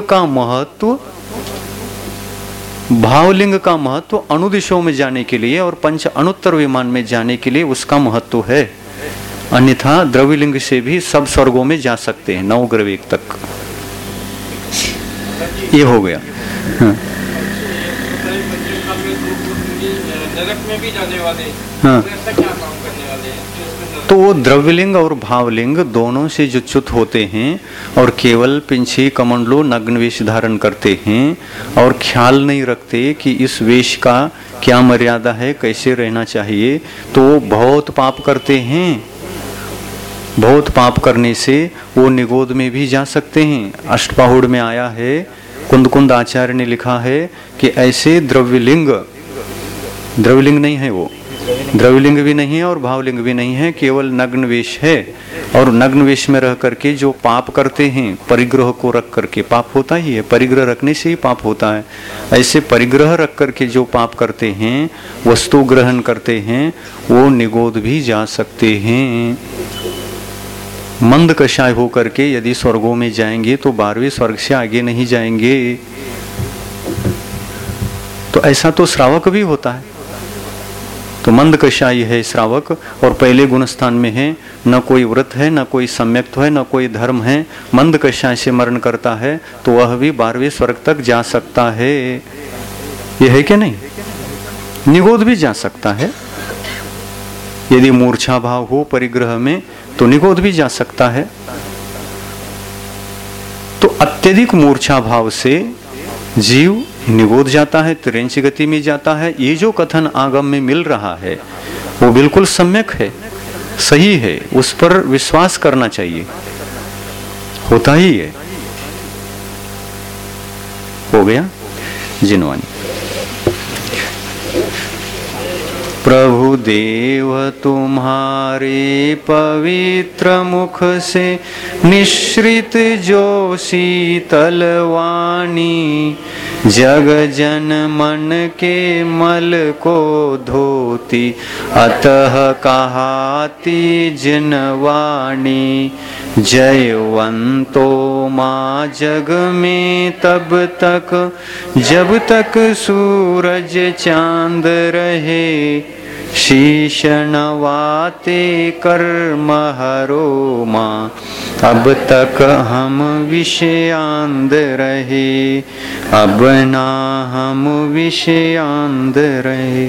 का महत्व अनुदिशों में जाने के लिए और पंच अनुत्तर विमान में जाने के लिए उसका महत्व है। अन्यथा द्रव्यलिंग से भी सब स्वर्गों में जा सकते हैं, नवग्रवेक तक। ये हो गया। नरक में भी जाने वाले, हाँ। तो ऐसा क्या काम करने वाले हैं जो उसमें नरक? तो वो द्रव्यलिंग और भावलिंग दोनों से जो च्युत होते हैं और केवल पिंछे कमंडलो नग्न वेश धारण करते हैं और ख्याल नहीं रखते कि इस वेश का क्या मर्यादा है, कैसे रहना चाहिए, तो वो बहुत पाप करते हैं। बहुत पाप करने से वो निगोद में भी जा सकते हैं। अष्टपाहुड़ में आया है, कुंद कुंद आचार्य ने लिखा है कि ऐसे द्रव्यलिंग नहीं है, वो द्रव्यलिंग भी नहीं है और भावलिंग भी नहीं है, केवल नग्न वेश है। और नग्न वेश में रह करके जो पाप करते हैं, परिग्रह को रख करके पाप होता ही है, परिग्रह रखने से ही पाप होता है। ऐसे परिग्रह रख करके जो पाप करते हैं, वस्तु ग्रहण करते हैं, वो निगोद भी जा सकते हैं। मंद कषाय हो करके यदि स्वर्गों में जाएंगे तो 12वें स्वर्ग से आगे नहीं जाएंगे। तो ऐसा तो श्रावक भी होता है। तो मंद कषाय है श्रावक और पहले गुण स्थान में है, न कोई व्रत है, न कोई सम्यक्त्व है, न कोई धर्म है, मंद कषाय से मरण करता है, तो वह भी 12वें स्वर्ग तक जा सकता है। यह है कि नहीं? निगोद भी जा सकता है। यदि मूर्छा भाव हो परिग्रह में तो निगोद भी जा सकता है। तो अत्यधिक मूर्छा भाव से जीव निगोद जाता है, त्रिंच गति में जाता है। ये जो कथन आगम में मिल रहा है वो बिल्कुल सम्यक है, सही है, उस पर विश्वास करना चाहिए। होता ही है। हो गया जिनवानी। प्रभु देव तुम्हारे पवित्र मुख से निश्रित जो शीतल वाणी, जग जन मन के मल को धोती, अतः कहाती जिनवाणी। जयवंतो माँ जग में तब तक जब तक सूरज चांद रहे, शीश नवाते कर्म हरो माँ, अब तक हम विषयांध रहे, अब ना हम विषयांध रहे।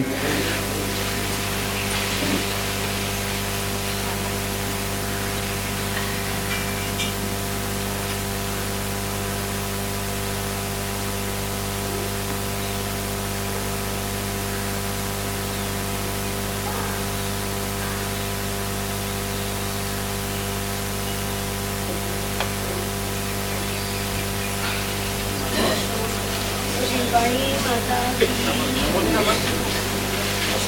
बड़ी माता